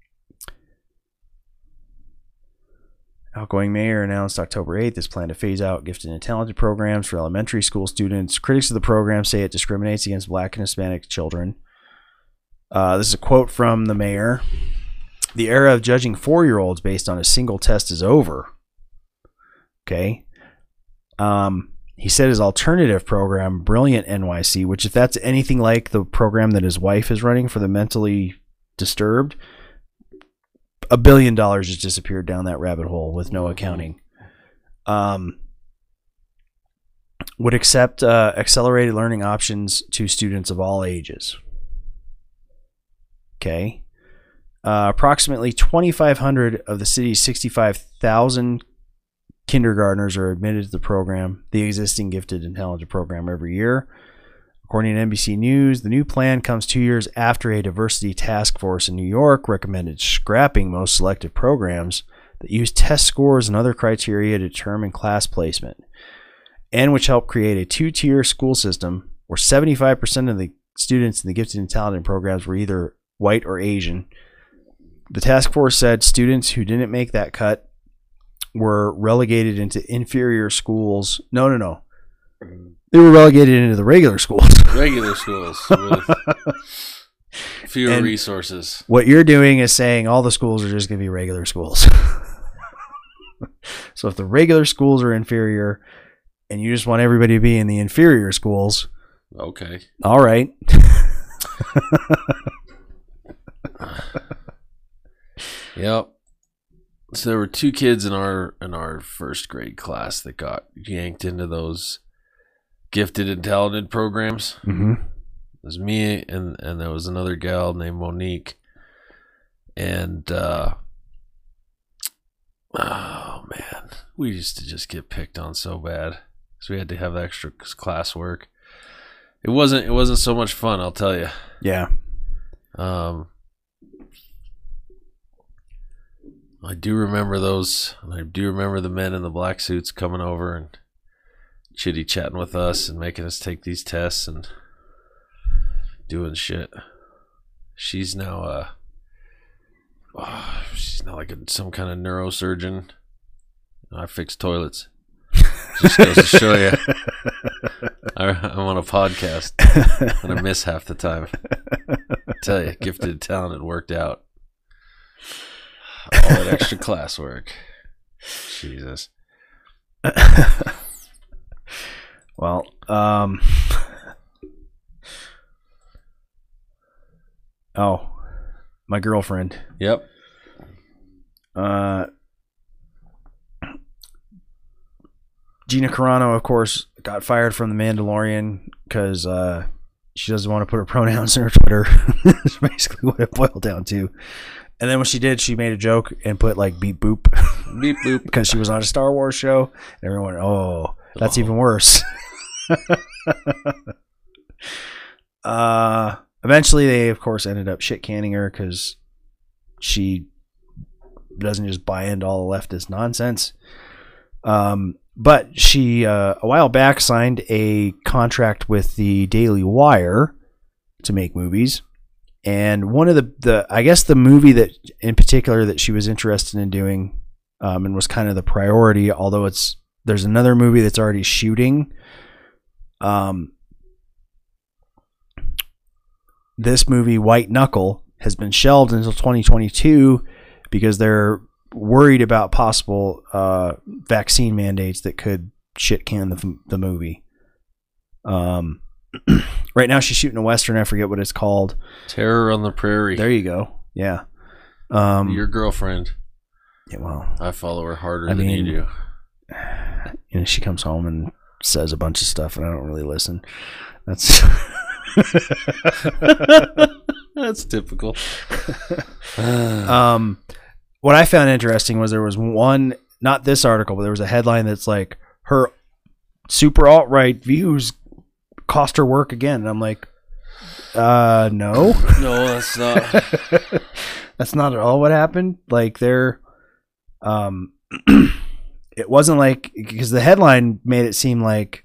outgoing mayor announced October eighth his plan to phase out gifted and talented programs for elementary school students. Critics of the program say it discriminates against Black and Hispanic children. Uh, this is a quote from the mayor. The era of judging four-year-olds based on a single test is over. Okay. Um, he said his alternative program, Brilliant N Y C, which if that's anything like the program that his wife is running for the mentally disturbed, a billion dollars just disappeared down that rabbit hole with no accounting. Um, would accept uh, accelerated learning options to students of all ages. Okay. Uh, approximately twenty-five hundred of the city's sixty-five thousand kindergartners are admitted to the program, the existing gifted and talented program, every year. According to N B C News, the new plan comes two years after a diversity task force in New York recommended scrapping most selective programs that use test scores and other criteria to determine class placement, and which helped create a two-tier school system where seventy-five percent of the students in the gifted and talented programs were either white or Asian. The task force said students who didn't make that cut were relegated into inferior schools. No, no, no. They were relegated into the regular schools. Regular schools with fewer And resources. What you're doing is saying all the schools are just going to be regular schools. So if the regular schools are inferior and you just want everybody to be in the inferior schools. Okay. All right. Yep. So there were two kids in our in our first grade class that got yanked into those gifted and talented programs. Mm-hmm. It was me and and there was another gal named Monique. And uh, oh man, we used to just get picked on so bad, so we had to have extra classwork. It wasn't it wasn't so much fun, I'll tell you. Yeah. Um. I do remember those. I do remember the men in the black suits coming over and chitty chatting with us and making us take these tests and doing shit. She's now uh oh, she's now like a, some kind of neurosurgeon. I fix toilets. Just goes to show you. I, I'm on a podcast and I miss half the time. I tell you, gifted, talented, worked out. All that extra classwork. Jesus. Well, um, oh, my girlfriend. Yep. Uh, Gina Carano, of course, got fired from The Mandalorian because uh, she doesn't want to put her pronouns in her Twitter. That's basically what it boiled down to. And then when she did, she made a joke and put like beep boop. Beep boop. Because she was on a Star Wars show. And everyone went, oh, that's oh. even worse. uh, eventually, they, of course, ended up shit canning her because she doesn't just buy into all the leftist nonsense. Um, but she, uh, a while back, signed a contract with the Daily Wire to make movies. And one of the, the, I guess the movie that in particular that she was interested in doing um, and was kind of the priority, although it's, there's another movie that's already shooting. Um, this movie, White Knuckle, has been shelved until twenty twenty-two because they're worried about possible uh, vaccine mandates that could shit can the, the movie. Um, right now she's shooting a Western. I forget what it's called. Terror on the Prairie. There you go. Yeah. Um, Your girlfriend. Yeah, well, I follow her harder I than mean, you do. You know, she comes home and says a bunch of stuff, and I don't really listen. That's that's typical. um, what I found interesting was there was one, not this article, but there was a headline that's like, her super alt-right views cost her work again. And I'm like, uh, no. No, that's not. That's not at all what happened. Like, they're, um, it wasn't like, because the headline made it seem like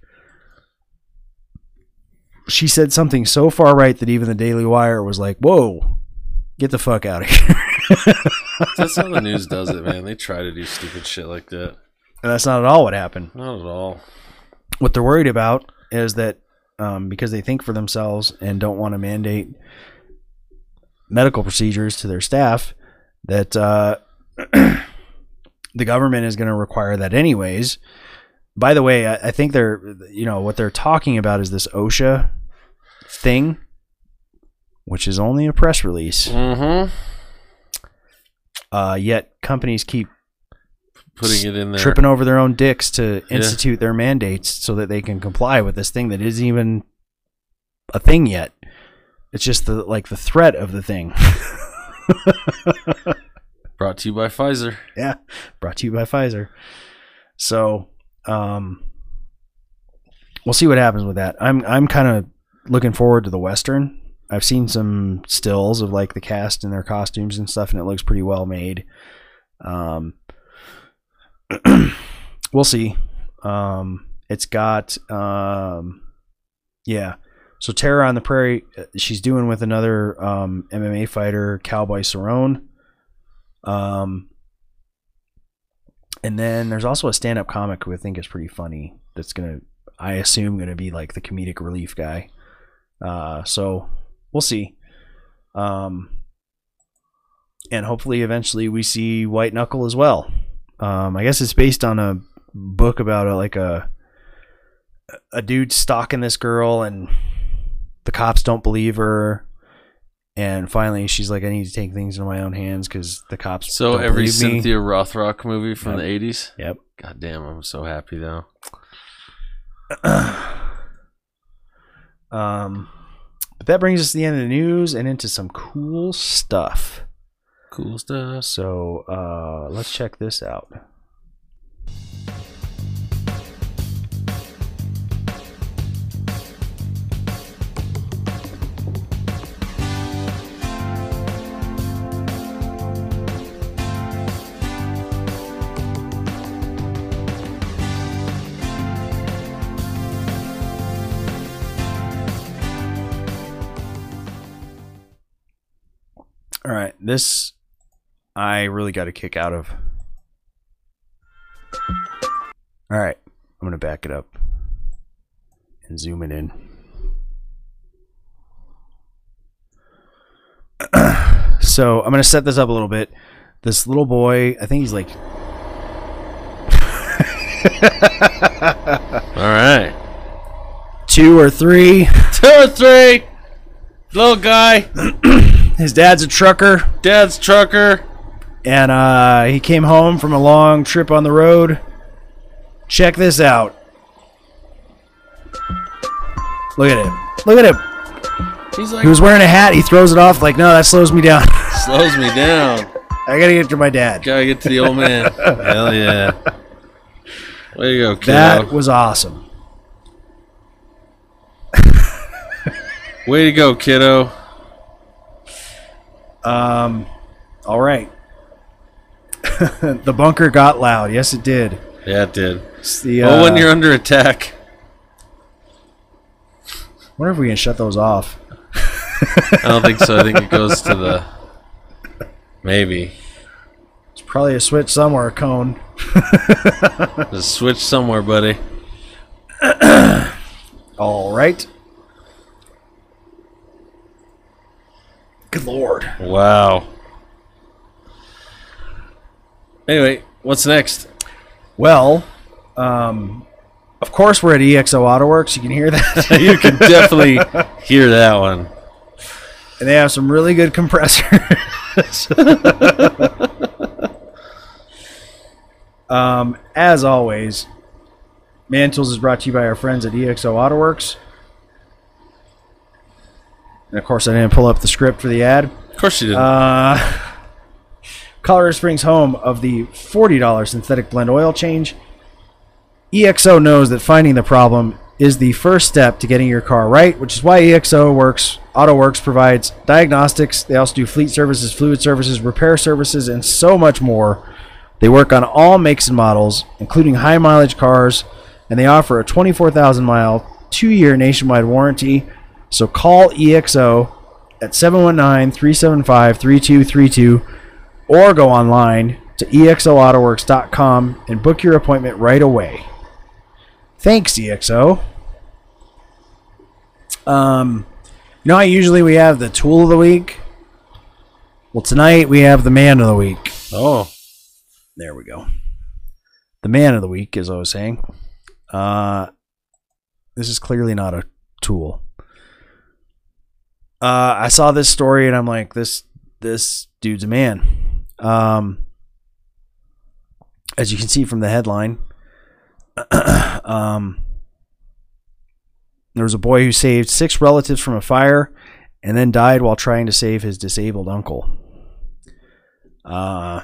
she said something so far right that even the Daily Wire was like, whoa, get the fuck out of here. That's how the news does it, man. They try to do stupid shit like that. And that's not at all what happened. Not at all. What they're worried about is that um, because they think for themselves and don't want to mandate medical procedures to their staff, that uh, the government is going to require that anyways. By the way, I, I think they're, you know, what they're talking about is this OSHA thing, which is only a press release. Mm-hmm. Uh, yet companies keep putting it in there, tripping over their own dicks to Yeah. institute their mandates so that they can comply with this thing that isn't even a thing yet. It's just the like the threat of the thing. Brought to you by Pfizer. Yeah, brought to you by Pfizer. So, um, we'll see what happens with that. I'm I'm kind of looking forward to the Western. I've seen some stills of like the cast and their costumes and stuff, and it looks pretty well made. Um, we'll see. Um, it's got, um, yeah. So Terror on the Prairie, she's doing with another um, M M A fighter, Cowboy Cerrone. Um, and then there's also a stand-up comic who I think is pretty funny. That's gonna, I assume, gonna be like the comedic relief guy. Uh, so we'll see. Um, and hopefully, eventually, we see White Knuckle as well. Um, I guess it's based on a book about a, like a a dude stalking this girl, and the cops don't believe her. And finally, she's like, "I need to take things into my own hands because the cops." So don't every believe me. Cynthia Rothrock movie from Yep. the eighties. Yep. God damn, I'm so happy though. um, but that brings us to the end of the news and into some cool stuff. Cool stuff. So uh, let's check this out. All right, this I really got a kick out of. All right, I'm going to back it up and zoom it in. So I'm going to set this up a little bit. This little boy, I think he's like... All right. Two or three. Two or three. Little guy. His dad's a trucker. Dad's trucker. And uh, he came home from a long trip on the road. Check this out. Look at him. Look at him. He's like, he was wearing a hat. He throws it off like, no, that slows me down. Slows me down. I gotta get to my dad. Gotta get to the old man. Hell yeah. Way to go, kiddo. That was awesome. Way to go, kiddo. Um, all right. The bunker got loud. Yes, it did. Yeah, it did. It's the, well, uh, when you're under attack. I wonder if we can shut those off. I don't think so. I think it goes to the... Maybe. There's probably a switch somewhere, a cone. There's a switch somewhere, buddy. All right. Good Lord. Wow. Anyway, what's next? Well, um, of course we're at E X O AutoWorks. You can hear that. You can definitely hear that one. And they have some really good compressors. um, as always, Man Tools is brought to you by our friends at E X O AutoWorks. And of course, I didn't pull up the script for the ad. Of course you didn't. Uh, Colorado Springs, home of the forty dollars synthetic blend oil change. E X O knows that finding the problem is the first step to getting your car right, which is why E X O Works AutoWorks provides diagnostics. They also do fleet services, fluid services, repair services, and so much more. They work on all makes and models, including high mileage cars, and they offer a twenty-four thousand mile, two-year nationwide warranty. So call E X O at seven one nine, three seven five, three two three two or go online to E X O autoworks dot com and book your appointment right away. Thanks, E X O. Um, you know how usually we have the tool of the week? Well, tonight we have the man of the week. Oh. There we go. The man of the week, as I was saying. Uh, this is clearly not a tool. Uh, I saw this story and I'm like, this this dude's a man. Um, as you can see from the headline, um, there was a boy who saved six relatives from a fire and then died while trying to save his disabled uncle. Uh,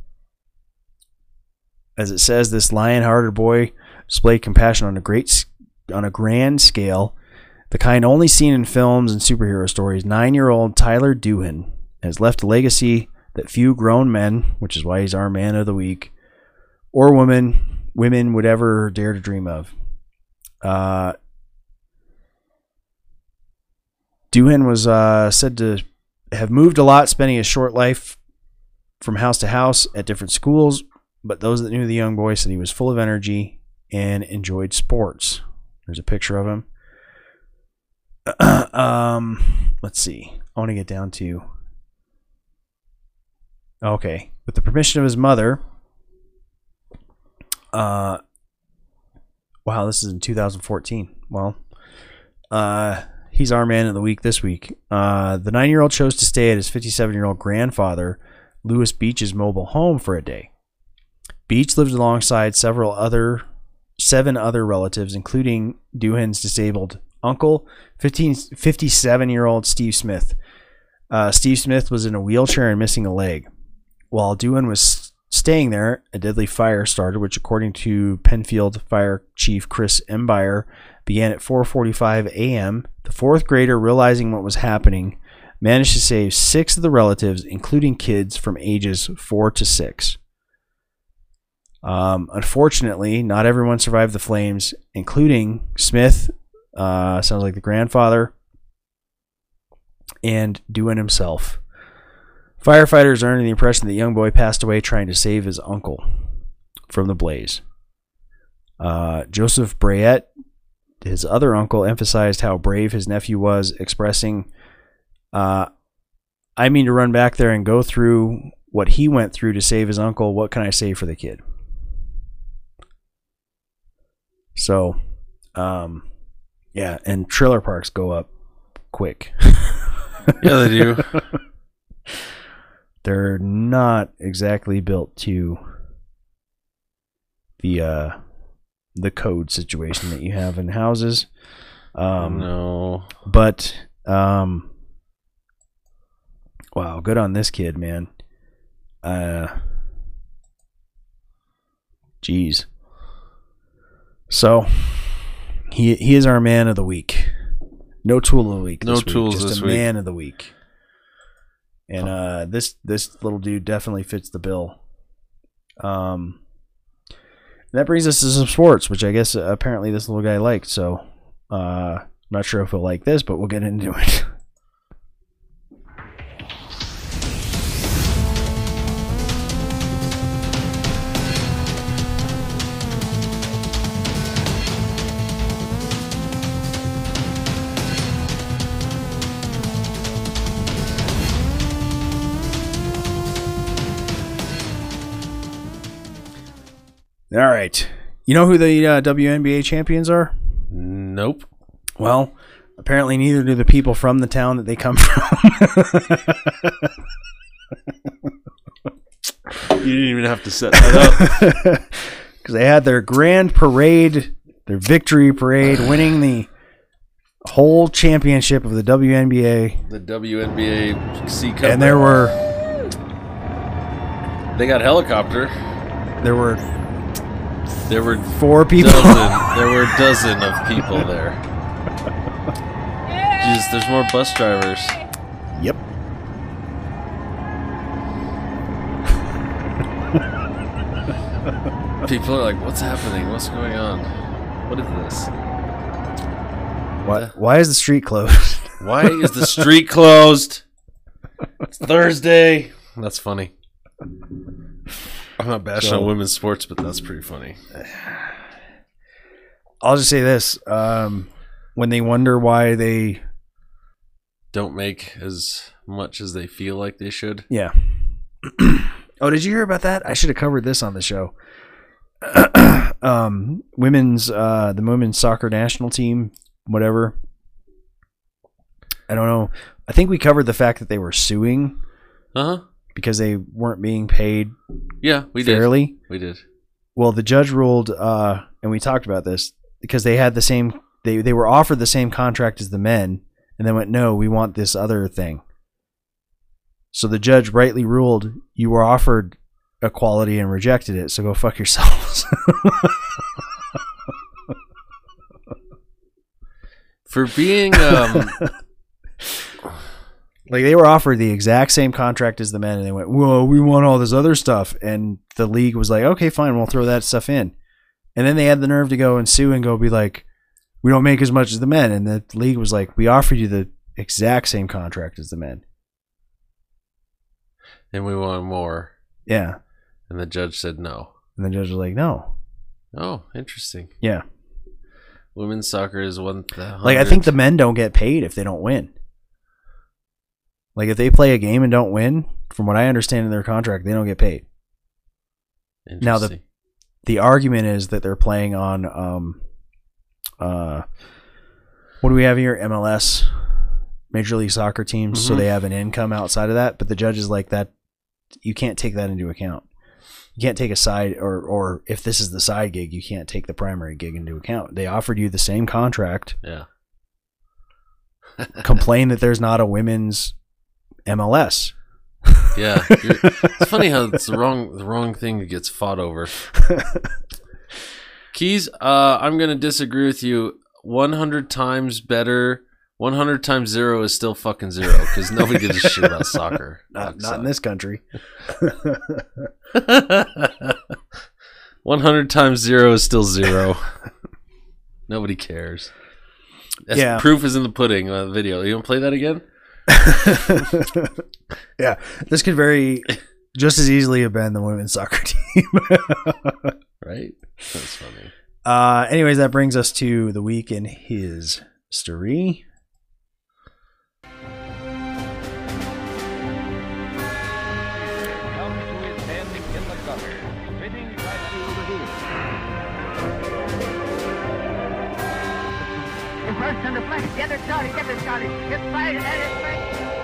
as it says, this lion-hearted boy displayed compassion on a great, on a grand scale, the kind only seen in films and superhero stories. Nine-year-old Tyler Doohan has left a legacy that few grown men, which is why he's our man of the week, or women, women would ever dare to dream of. Uh, Doohan was uh, said to have moved a lot, spending his short life from house to house at different schools, but those that knew the young boy said he was full of energy and enjoyed sports. There's a picture of him. um, let's see. I want to get down to... Okay. With the permission of his mother... Uh, wow, this is in two thousand fourteen. Well, uh, he's our man of the week this week. Uh, the nine-year-old chose to stay at his fifty-seven-year-old grandfather, Lewis Beach's mobile home for a day. Beach lived alongside several other, seven other relatives, including Doohan's disabled uncle, fifty-seven-year-old Steve Smith. Uh, Steve Smith was in a wheelchair and missing a leg. While Doohan was staying there, a deadly fire started, which, according to Penfield Fire Chief Chris Embier, began at four forty-five a.m. The fourth grader, realizing what was happening, managed to save six of the relatives, including kids from ages four to six. Um, unfortunately, not everyone survived the flames, including Smith, uh, sounds like the grandfather, and Doohan himself. Firefighters are under the impression that the young boy passed away trying to save his uncle from the blaze. Uh, Joseph Brayette, his other uncle, emphasized how brave his nephew was, expressing, uh, I mean to run back there and go through what he went through to save his uncle. What can I say for the kid? So, um, yeah, and trailer parks go up quick. Yeah, they do. They're not exactly built to the uh, the code situation that you have in houses. Um, no. But, um, wow, good on this kid, man. Uh, geez. So, he he is our man of the week. No tool of the week. No this week, tools just this a week. man of the week. And uh, this this little dude definitely fits the bill. Um, that brings us to some sports, which I guess uh, apparently this little guy liked. So, uh, I'm not sure if he'll like this, but we'll get into it. All right. You know who the uh, W N B A champions are? Nope. Well, apparently neither do the people from the town that they come from. You didn't even have to set that up. Because they had their grand parade their victory parade, winning the whole championship of the W N B A. The W N B A C Cup. And there were... They got helicopter. There were... There were four people. Dozen, there were a dozen of people there. Jeez, there's more bus drivers. Yep. People are like, what's happening? What's going on? What is this? Why, why is the street closed? Why is the street closed? It's Thursday. That's funny. I'm not bashing So- on women's sports, but that's pretty funny. I'll just say this. Um, when they wonder why they... Don't make as much as they feel like they should. Yeah. Oh, did you hear about that? I should have covered this on the show. um, women's, uh, the women's soccer national team, whatever. I don't know. I think we covered the fact that they were suing. Uh-huh. Because they weren't being paid Yeah, we fairly. did. We did. Well, the judge ruled, uh, and we talked about this, because they had the same, they, they were offered the same contract as the men, and they went, no, we want this other thing. So the judge rightly ruled, you were offered equality and rejected it, so go fuck yourselves. For being... Um, like, they were offered the exact same contract as the men, and they went, whoa, we want all this other stuff. And the league was like, okay, fine, we'll throw that stuff in. And then they had the nerve to go and sue and go be like, we don't make as much as the men. And the league was like, we offered you the exact same contract as the men. and we want more. Yeah. And the judge said no. And the judge was like, no. Oh, interesting. Yeah. Women's soccer is one. Like, I think the men don't get paid if they don't win. Like, if they play a game and don't win, from what I understand in their contract, they don't get paid. Now, the the argument is that they're playing on, um, uh, what do we have here? M L S, Major League Soccer teams. Mm-hmm. So they have an income outside of that. But the judge is like, that, you can't take that into account. You can't take a side, or, or if this is the side gig, you can't take the primary gig into account. They offered you the same contract. Yeah. Complain that there's not a women's M L S. Yeah, you're, it's funny how it's the wrong the wrong thing that gets fought over. Keys, uh, I'm gonna disagree with you. one hundred times better. one hundred times zero is still fucking zero because nobody gives a shit about soccer. Not, not in this country. one hundred times zero is still zero. Nobody cares. That's, Yeah. Proof is in the pudding. Uh, video. You want to play that again? Yeah, this could very just as easily have been the women's soccer team. Right? That's funny. Uh, anyways, that brings us to the week in his story. First on the flank, get it started, get it started. Get fired, and it's back.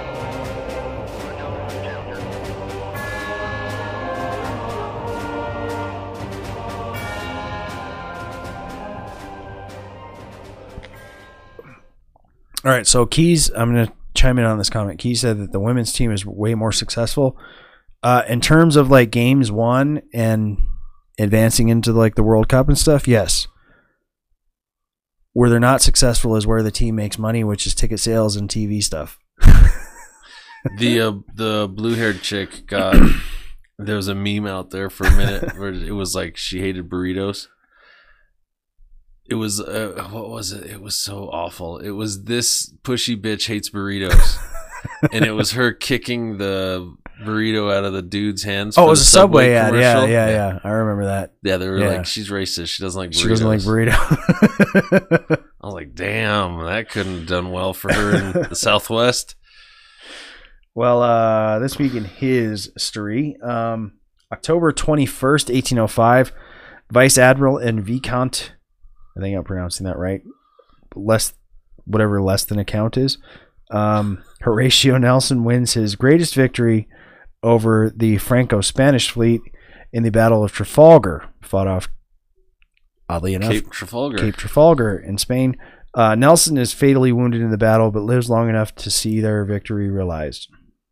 All right, so Keys, I'm going to chime in on this comment. Keys said that the women's team is way more successful. Uh, in terms of like games won and advancing into like the World Cup and stuff, yes. Where they're not successful is where the team makes money, which is ticket sales and T V stuff. The uh, the blue haired chick got there was a meme out there for a minute where it was like she hated burritos. It was uh, what was it? It was so awful. It was this pushy bitch hates burritos, and it was her kicking the burrito out of the dude's hands. Oh, for it was the a Subway ad. Yeah, commercial. yeah, yeah. I remember that. Yeah, they were Yeah. like, she's racist. She doesn't like burritos. She doesn't like burrito. I was like, damn, that couldn't have done well for her in the Southwest. Well, uh, this week in his story, um, October twenty-first, eighteen oh five, Vice Admiral and Viscount, I think I'm pronouncing that right, less, whatever less than a count is, um, Horatio Nelson wins his greatest victory over the Franco-Spanish fleet in the Battle of Trafalgar, fought off oddly enough, Cape Trafalgar. Cape Trafalgar in Spain. Uh, Nelson is fatally wounded in the battle, but lives long enough to see their victory realized.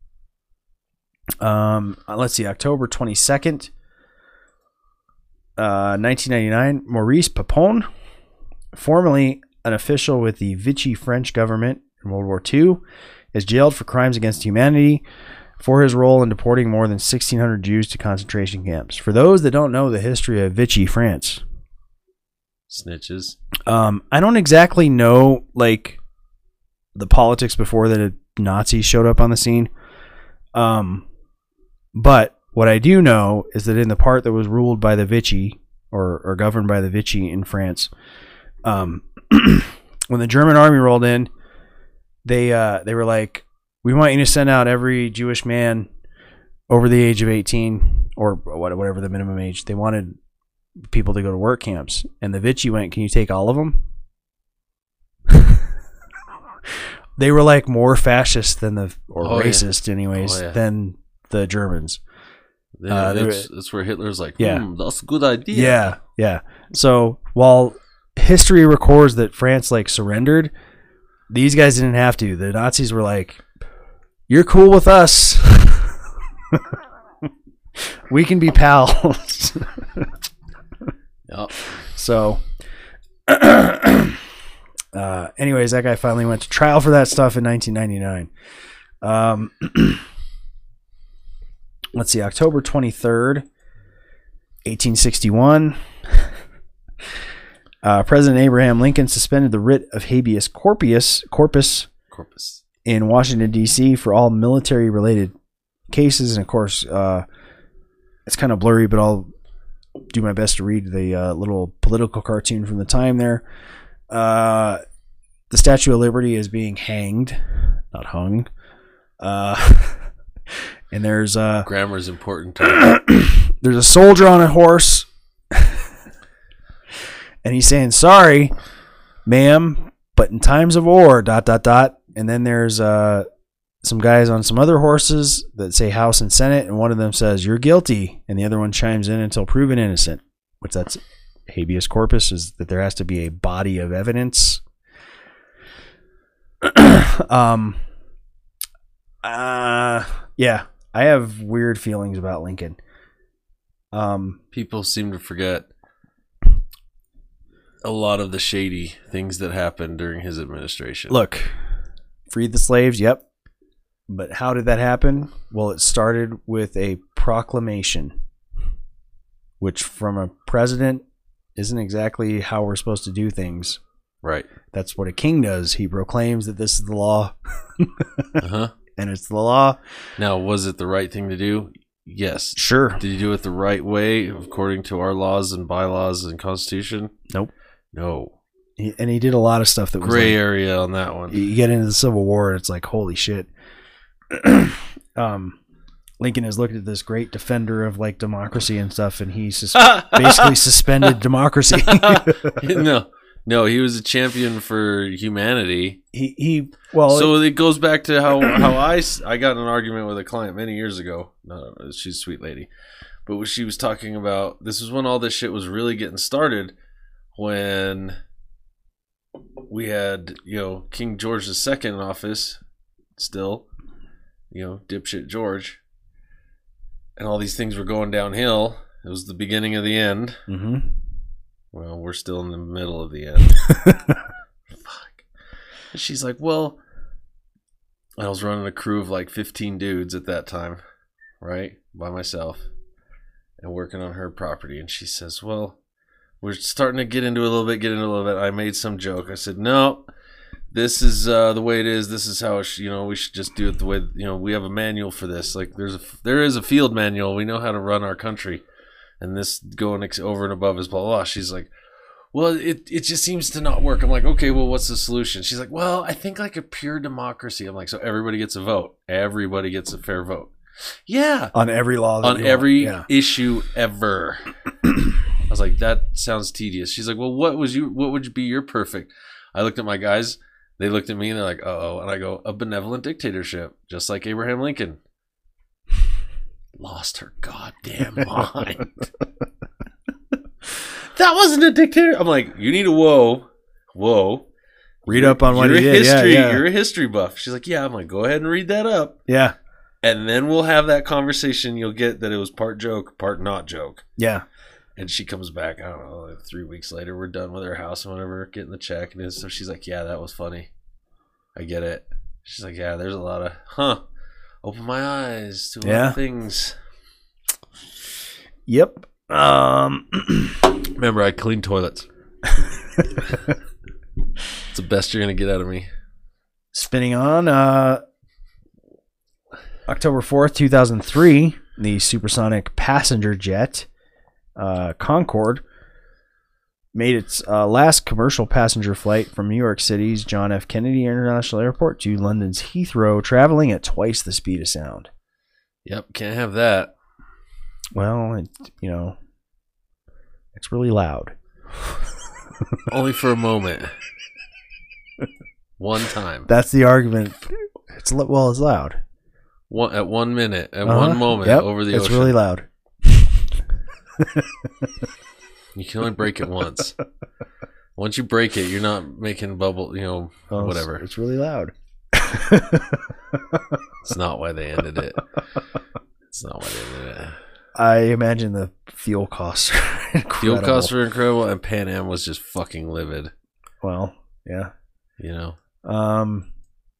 Um, let's see, October twenty-second, uh, nineteen ninety-nine, Maurice Papon, formerly an official with the Vichy French government in World War Two, is jailed for crimes against humanity for his role in deporting more than sixteen hundred Jews to concentration camps. For those that don't know the history of Vichy France, snitches. Um, I don't exactly know like the politics before the Nazis showed up on the scene. Um, but what I do know is that in the part that was ruled by the Vichy or, or governed by the Vichy in France, um, when the German army rolled in, they uh, they were like, "We want you to send out every Jewish man over the age of eighteen or whatever the minimum age." They wanted people to go to work camps, and the Vichy went, "Can you take all of them?" They were like more fascist than the or oh, racist, yeah. anyways, oh, yeah. than the Germans. Yeah, uh, that's, were, that's where Hitler's like, hmm, yeah, that's a good idea. Yeah, yeah. So while history records that France like surrendered, these guys didn't have to. The Nazis were like, "You're cool with us. We can be pals." Yep. So, uh, anyways, that guy finally went to trial for that stuff in nineteen ninety-nine. Um, let's see, October twenty-third, eighteen sixty-one. Uh, President Abraham Lincoln suspended the writ of habeas corpus, corpus, corpus in Washington, D C for all military-related cases. And, of course, uh, it's kind of blurry, but I'll do my best to read the uh, little political cartoon from the time there. Uh, the Statue of Liberty is being hanged, not hung. Uh, and there's uh, grammar is important. There's a soldier on a horse, and he's saying, "Sorry, ma'am, but in times of war, dot, dot, dot." And then there's uh, some guys on some other horses that say House and Senate, and one of them says, "You're guilty," and the other one chimes in, "Until proven innocent," which that's habeas corpus, is that there has to be a body of evidence. um, uh, yeah, I have weird feelings about Lincoln. Um, people seem to forget a lot of the shady things that happened during his administration. Look, freed the slaves, yep. But how did that happen? Well, it started with a proclamation, which from a president isn't exactly how we're supposed to do things. Right. That's what a king does. He proclaims that this is the law. Uh-huh. And it's the law. Now, was it the right thing to do? Yes. Sure. Did he do it the right way according to our laws and bylaws and constitution? Nope. No. He, and he did a lot of stuff that was gray like, area on that one. You get into the Civil War and it's like, holy shit. um, Lincoln has looked at this great defender of like democracy and stuff, and he sus- basically suspended democracy. no, no, he was a champion for humanity. He he. Well, so it, it goes back to how how I I got in an argument with a client many years ago. No, no, she's a sweet lady, but what she was talking about, this was when all this shit was really getting started, when we had, you know, King George the Second in office still. You know, dipshit George, and all these things were going downhill. It was the beginning of the end. Mm-hmm. Well, we're still in the middle of the end. Fuck. And she's like, well, I was running a crew of like fifteen dudes at that time, right? By myself, and working on her property. And she says, well, we're starting to get into a little bit, get into a little bit. I made some joke. I said, no. This is uh, the way it is. This is how it sh- you know we should just do it the way, you know, we have a manual for this. Like there's a there is a field manual. We know how to run our country, and this going ex- over and above is blah, blah blah. She's like, well, it it just seems to not work. I'm like, okay, well, what's the solution? She's like, well, I think like a pure democracy. I'm like, so everybody gets a vote. Everybody gets a fair vote. Yeah, on every law, that on you every want. Yeah. issue ever. I was like, that sounds tedious. She's like, well, what was you? What would be your perfect? I looked at my guys. They looked at me and they're like, uh-oh. And I go, a benevolent dictatorship, just like Abraham Lincoln. Lost her goddamn mind. that wasn't a dictator. I'm like, you need to whoa, whoa. Read up on what you're he a did. History, yeah, yeah. You're a history buff. She's like, yeah. I'm like, go ahead and read that up. Yeah. And then we'll have that conversation. You'll get that it was part joke, part not joke. Yeah. And she comes back, I don't know, like three weeks later, we're done with her house and whatever, getting the check. And so she's like, yeah, that was funny. I get it. She's like, yeah, there's a lot of, huh, open my eyes to a Yeah. lot of things. Yep. Um, Remember, I clean toilets. It's the best you're going to get out of me. Spinning on, uh, October fourth, two thousand three, the supersonic passenger jet uh, Concorde made its uh, last commercial passenger flight from New York City's John F. Kennedy International Airport to London's Heathrow, traveling at twice the speed of sound. Yep, can't have that. Well, it, you know, it's really loud. Only for a moment. One time. That's the argument. It's li- well, it's loud. One at one minute, at Uh-huh. one moment Yep, over the it's ocean. It's really loud. You can only break it once. Once you break it, you're not making bubble, you know, Well, whatever. It's, it's really loud. It's not why they ended it. It's not why they ended it. I imagine the fuel costs are incredible. Fuel costs were incredible, and Pan Am was just fucking livid. Well, yeah. You know. Um.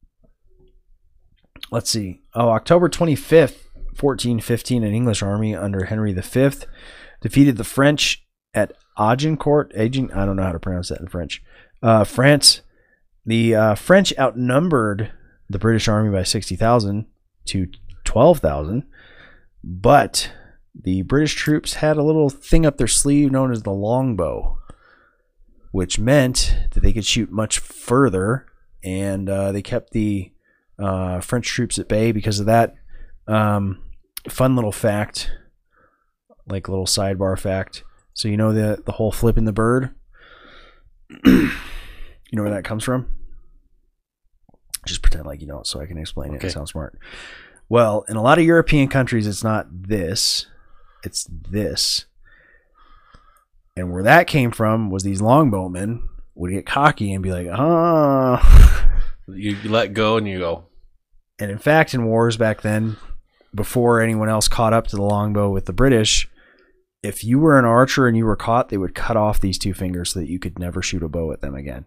Let's see. Oh, October twenty-fifth, fourteen fifteen, an English army under Henry the Fifth defeated the French at Agincourt. Agin, I don't know how to pronounce that in French. Uh, France. The uh, French outnumbered the British army by sixty thousand to twelve thousand, but the British troops had a little thing up their sleeve known as the longbow, which meant that they could shoot much further, and uh, they kept the uh, French troops at bay because of that. Um, fun little fact, like a little sidebar fact. So you know the the whole flipping the bird? You know where that comes from? Just pretend like you know it so I can explain Okay. it. It sounds smart. Well, in a lot of European countries, it's not this. It's this. And where that came from was these longbowmen would get cocky and be like, ah. You let go and you go. And in fact, in wars back then, before anyone else caught up to the longbow with the British, if you were an archer and you were caught, they would cut off these two fingers so that you could never shoot a bow at them again.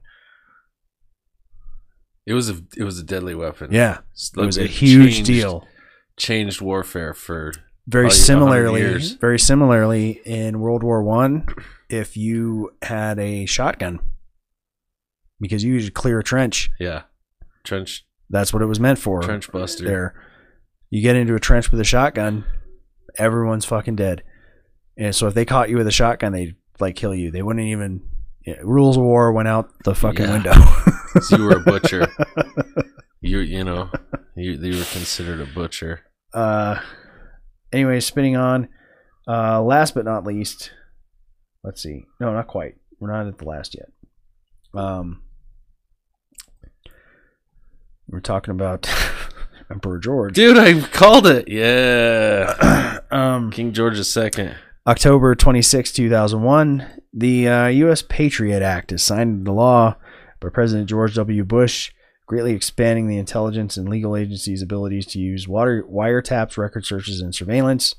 It was a it was a deadly weapon. Yeah, It's it was a it huge changed- deal. Changed warfare for Very probably similarly, one hundred years. very similarly in World War One, if you had a shotgun, because you usually clear a trench. Yeah, trench. That's what it was meant for. Trench buster. There, you get into a trench with a shotgun, everyone's fucking dead. And so if they caught you with a shotgun, they'd like kill you. They wouldn't even. Yeah, rules of war went out the fucking Yeah. window. So you were a butcher. You you know you you were considered a butcher. Uh, anyway, spinning on. Uh, last but not least, let's see. No, not quite. We're not at the last yet. Um, we're talking about Emperor George. Dude, I called it. Yeah. um, King George the Second. October twenty-sixth, two thousand one, the uh, U S Patriot Act is signed into law by President George W. Bush, greatly expanding the intelligence and legal agencies' abilities to use water, wiretaps, record searches, and surveillance.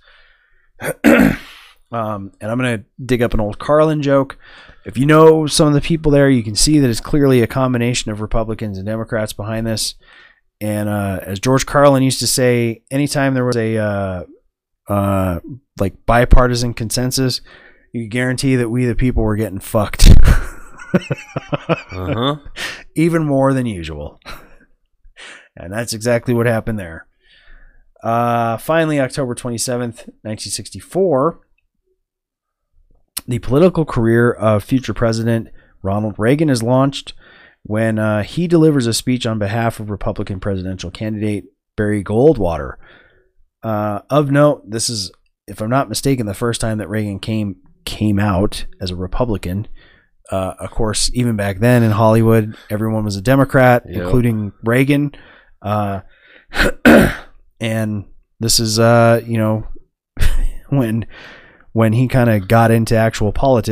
um, and I'm going to dig up an old Carlin joke. If you know some of the people there, you can see that it's clearly a combination of Republicans and Democrats behind this. And uh, as George Carlin used to say, anytime there was a uh, uh, like bipartisan consensus, you could guarantee that we the people were getting fucked. Uh-huh. Even more than usual. And that's exactly what happened there. Uh, finally, October twenty-seventh, nineteen sixty-four, the political career of future President Ronald Reagan is launched when uh, he delivers a speech on behalf of Republican presidential candidate Barry Goldwater. Uh, of note, this is, if I'm not mistaken, the first time that Reagan came came out as a Republican. Uh, of course, even back then in Hollywood, everyone was a Democrat, Yep. including Reagan. Uh, and this is, uh, you know, when when he kind of got into actual politics.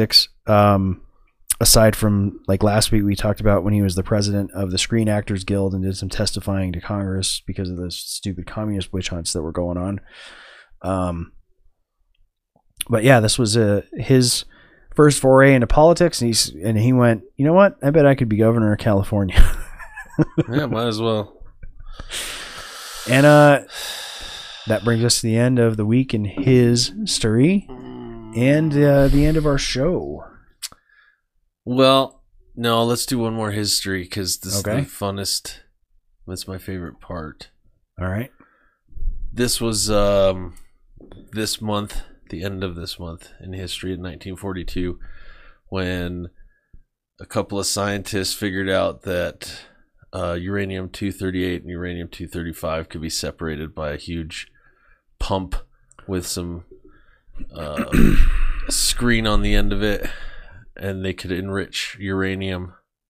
um, aside from like last week, we talked about when he was the president of the Screen Actors Guild and did some testifying to Congress because of the stupid communist witch hunts that were going on. Um, but yeah, this was uh, his first foray into politics, and he's and he went, you know what? I bet I could be governor of California. Yeah, might as well. And uh, that brings us to the end of the week in his story, and uh, the end of our show. Well, no, let's do one more history because this Okay. is the funnest. That's my favorite part. All right. This was um, this month, the end of this month in history in nineteen forty-two, when a couple of scientists figured out that uh, uranium two thirty-eight and uranium two thirty-five could be separated by a huge pump with some uh, screen on the end of it. And they could enrich uranium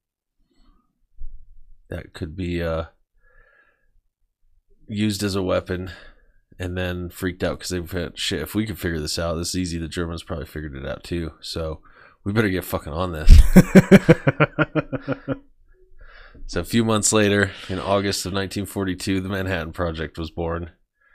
that could be uh, used as a weapon, and then freaked out because they went, shit, if we could figure this out, this is easy. The Germans probably figured it out too. So we better get fucking on this. So a few months later, in August of nineteen forty-two, the Manhattan Project was born.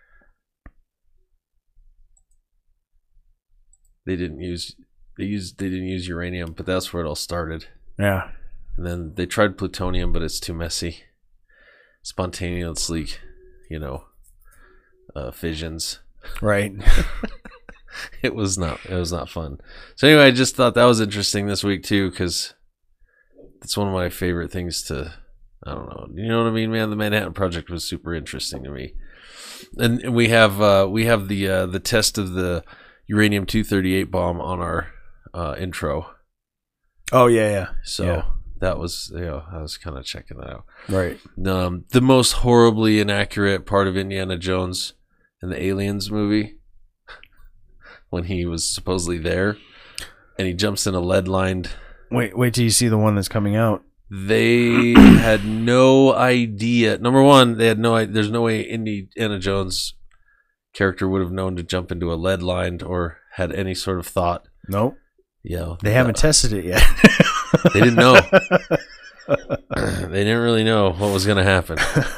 They didn't use... They used they didn't use uranium, but that's where it all started. Yeah. And then they tried plutonium, but it's too messy. Spontaneously, you know, uh, fissions. Right. It was not it was not fun. So anyway, I just thought that was interesting this week too, because it's one of my favorite things to, I don't know, you know what I mean, man? The Manhattan Project was super interesting to me. And we have uh, we have the uh, the test of the uranium two thirty-eight bomb on our uh, intro. Oh yeah, yeah. So yeah. that was, you know, I was kind of checking that out. Right. Um, the most horribly inaccurate part of Indiana Jones in the Aliens movie, when he was supposedly there, and he jumps in a lead-lined. Wait, wait till you see the one that's coming out. They had no idea. Number one, they had no idea. There's no way Indiana Jones character would have known to jump into a lead-lined or had any sort of thought. Nope. Yeah, they haven't uh, tested it yet. They didn't know. They didn't really know what was going to happen.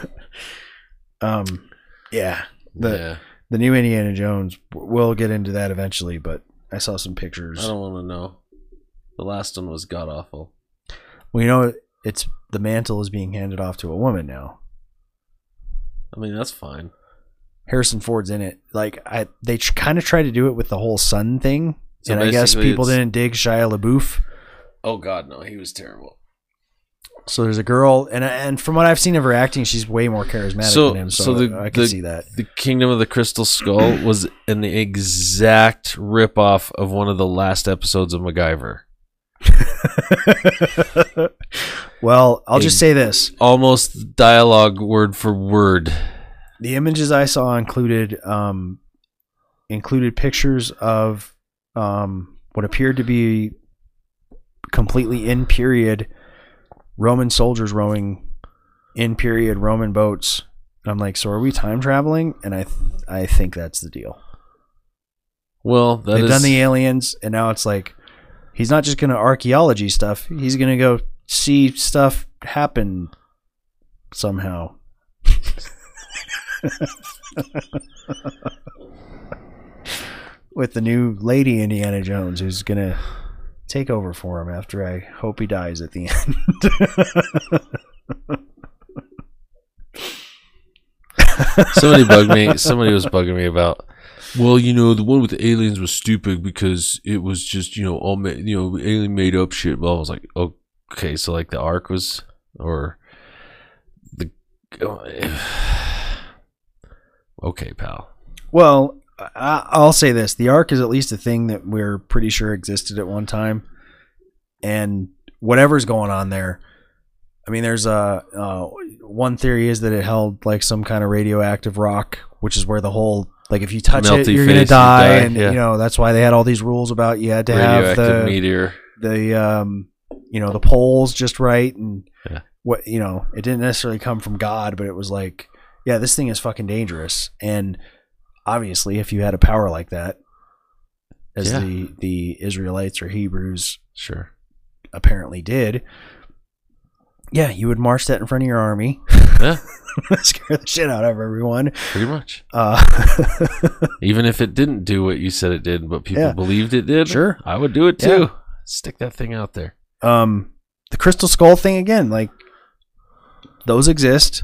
Um, yeah. The yeah. the new Indiana Jones. We'll get into that eventually, but I saw some pictures. I don't want to know. The last one was god awful. Well, you know, it's the mantle is being handed off to a woman now. I mean, that's fine. Harrison Ford's in it. Like I, they tr- kind of tried to do it with the whole son thing, So and I guess basically people it's- didn't dig Shia LaBeouf. Oh God, no, he was terrible. So there's a girl, and and from what I've seen of her acting, she's way more charismatic So, than him. So, so the, I can the, see that. The Kingdom of the Crystal Skull was an exact ripoff of one of the last episodes of MacGyver. Well, I'll just A- say this: almost dialogue word for word. the images I saw included um, included pictures of um, what appeared to be completely in period Roman soldiers rowing in period Roman boats. And I'm like, so are we time traveling? And I th- I think that's the deal. Well, that they've is- done the aliens, and now it's like he's not just going to archaeology stuff. He's going to go see stuff happen somehow. With the new lady Indiana Jones, who's going to take over for him after I hope he dies at the end. Somebody bugged me. Somebody was bugging me about. Well, you know, the one with the aliens was stupid because it was just, you know, all ma- you know, alien made up shit. Well, I was like, oh, okay, so like the Ark was, or the. Okay, pal. Well, I- I'll say this: the Ark is at least a thing that we're pretty sure existed at one time, and whatever's going on there. I mean, there's a uh, one theory is that it held like some kind of radioactive rock, which is where the whole like if you touch it, Melty you're gonna face, you die, die, and yeah. you know that's why they had all these rules about you had to have Radioactive the meteor. the um you know the poles just right, and Yeah. what you know it didn't necessarily come from God, but it was like, yeah, this thing is fucking dangerous, and obviously if you had a power like that, as Yeah. the the Israelites or Hebrews sure apparently did. Yeah, you would march that in front of your army. Yeah. Scare the shit out of everyone. Pretty much. Uh, Even if it didn't do what you said it did, but people Yeah. believed it did, Sure. I would do it too. Yeah. Stick that thing out there. um, the crystal skull thing again, like those exist.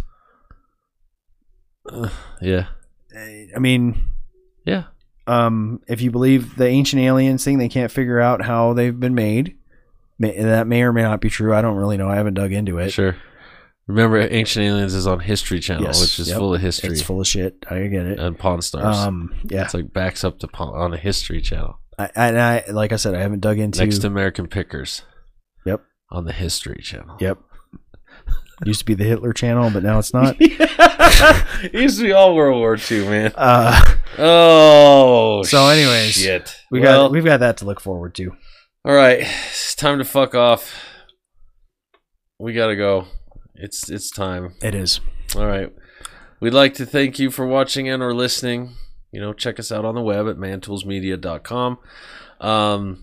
Uh, yeah. I mean, Yeah. um, if you believe the ancient aliens thing, they can't figure out how they've been made. May, that may or may not be true. I don't really know. I haven't dug into it. Sure. Remember, Ancient Aliens is on History Channel, Yes. which is Yep. full of history. It's full of shit. I get it. And Pawn Stars. Um, yeah. It's like backs up to Pawn, on a History Channel. I, and I, like I said, I haven't dug into. Next to American Pickers. Yep. On the History Channel. Yep. Used to be the Hitler Channel, but now it's not. It used to be all World War Two, man. Uh, oh, so, anyways, shit. we Well, got we've got that to look forward to. All right, it's time to fuck off. We gotta go. It's it's time. It is. All right. We'd like to thank you for watching and or listening. You know, check us out on the web at man tools media dot com. Um,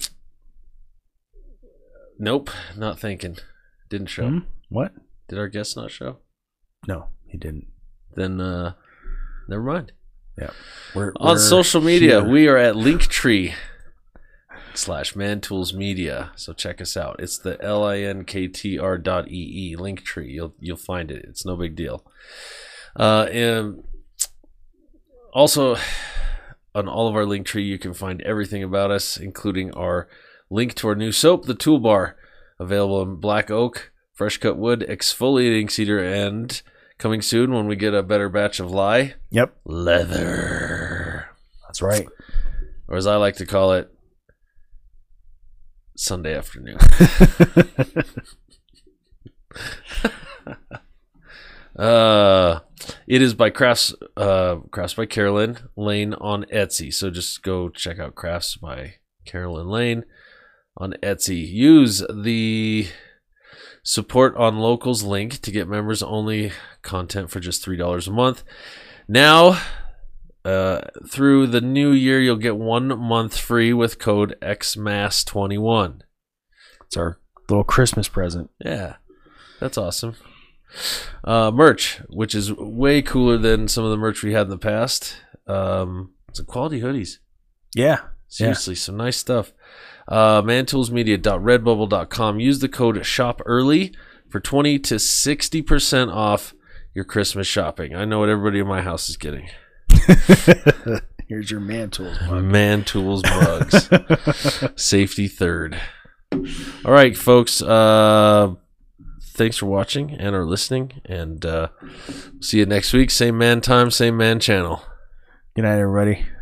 nope, not thinking. Didn't show. Hmm? What? Did our guest not show? No, he didn't. Then, uh, never mind. Yeah. We're, On we're social media, here. we are at Linktree slash Mantools Media. So check us out. It's the L I N K T R dot E E, Linktree. You'll you'll find it. It's no big deal. Uh, and also, on all of our Linktree, you can find everything about us, including our link to our new soap, the Toolbar, available in black oak, fresh cut wood, exfoliating cedar, and coming soon when we get a better batch of lye. Yep. Leather. That's right. Or as I like to call it, Sunday afternoon. uh, it is by Crafts, uh, Crafts by Carolyn Lane on Etsy. So just go check out Crafts by Carolyn Lane on Etsy. Use the support on locals link to get members only content for just three dollars a month. Now, uh, through the new year, you'll get one month free with code X M A S twenty-one. It's our little Christmas present. Yeah, that's awesome. Uh, merch, which is way cooler than some of the merch we had in the past. Um, some quality hoodies. Yeah. Seriously, some nice stuff. Uh, man tools media dot redbubble dot com. Use the code SHOP early for twenty to sixty percent off your Christmas shopping. I know what everybody in my house is getting. Here's your Man Tools mug. Man Tools mugs. Safety third. All right, folks. Uh, thanks for watching and or listening. And uh, see you next week. Same man time, same man channel. Good night, everybody.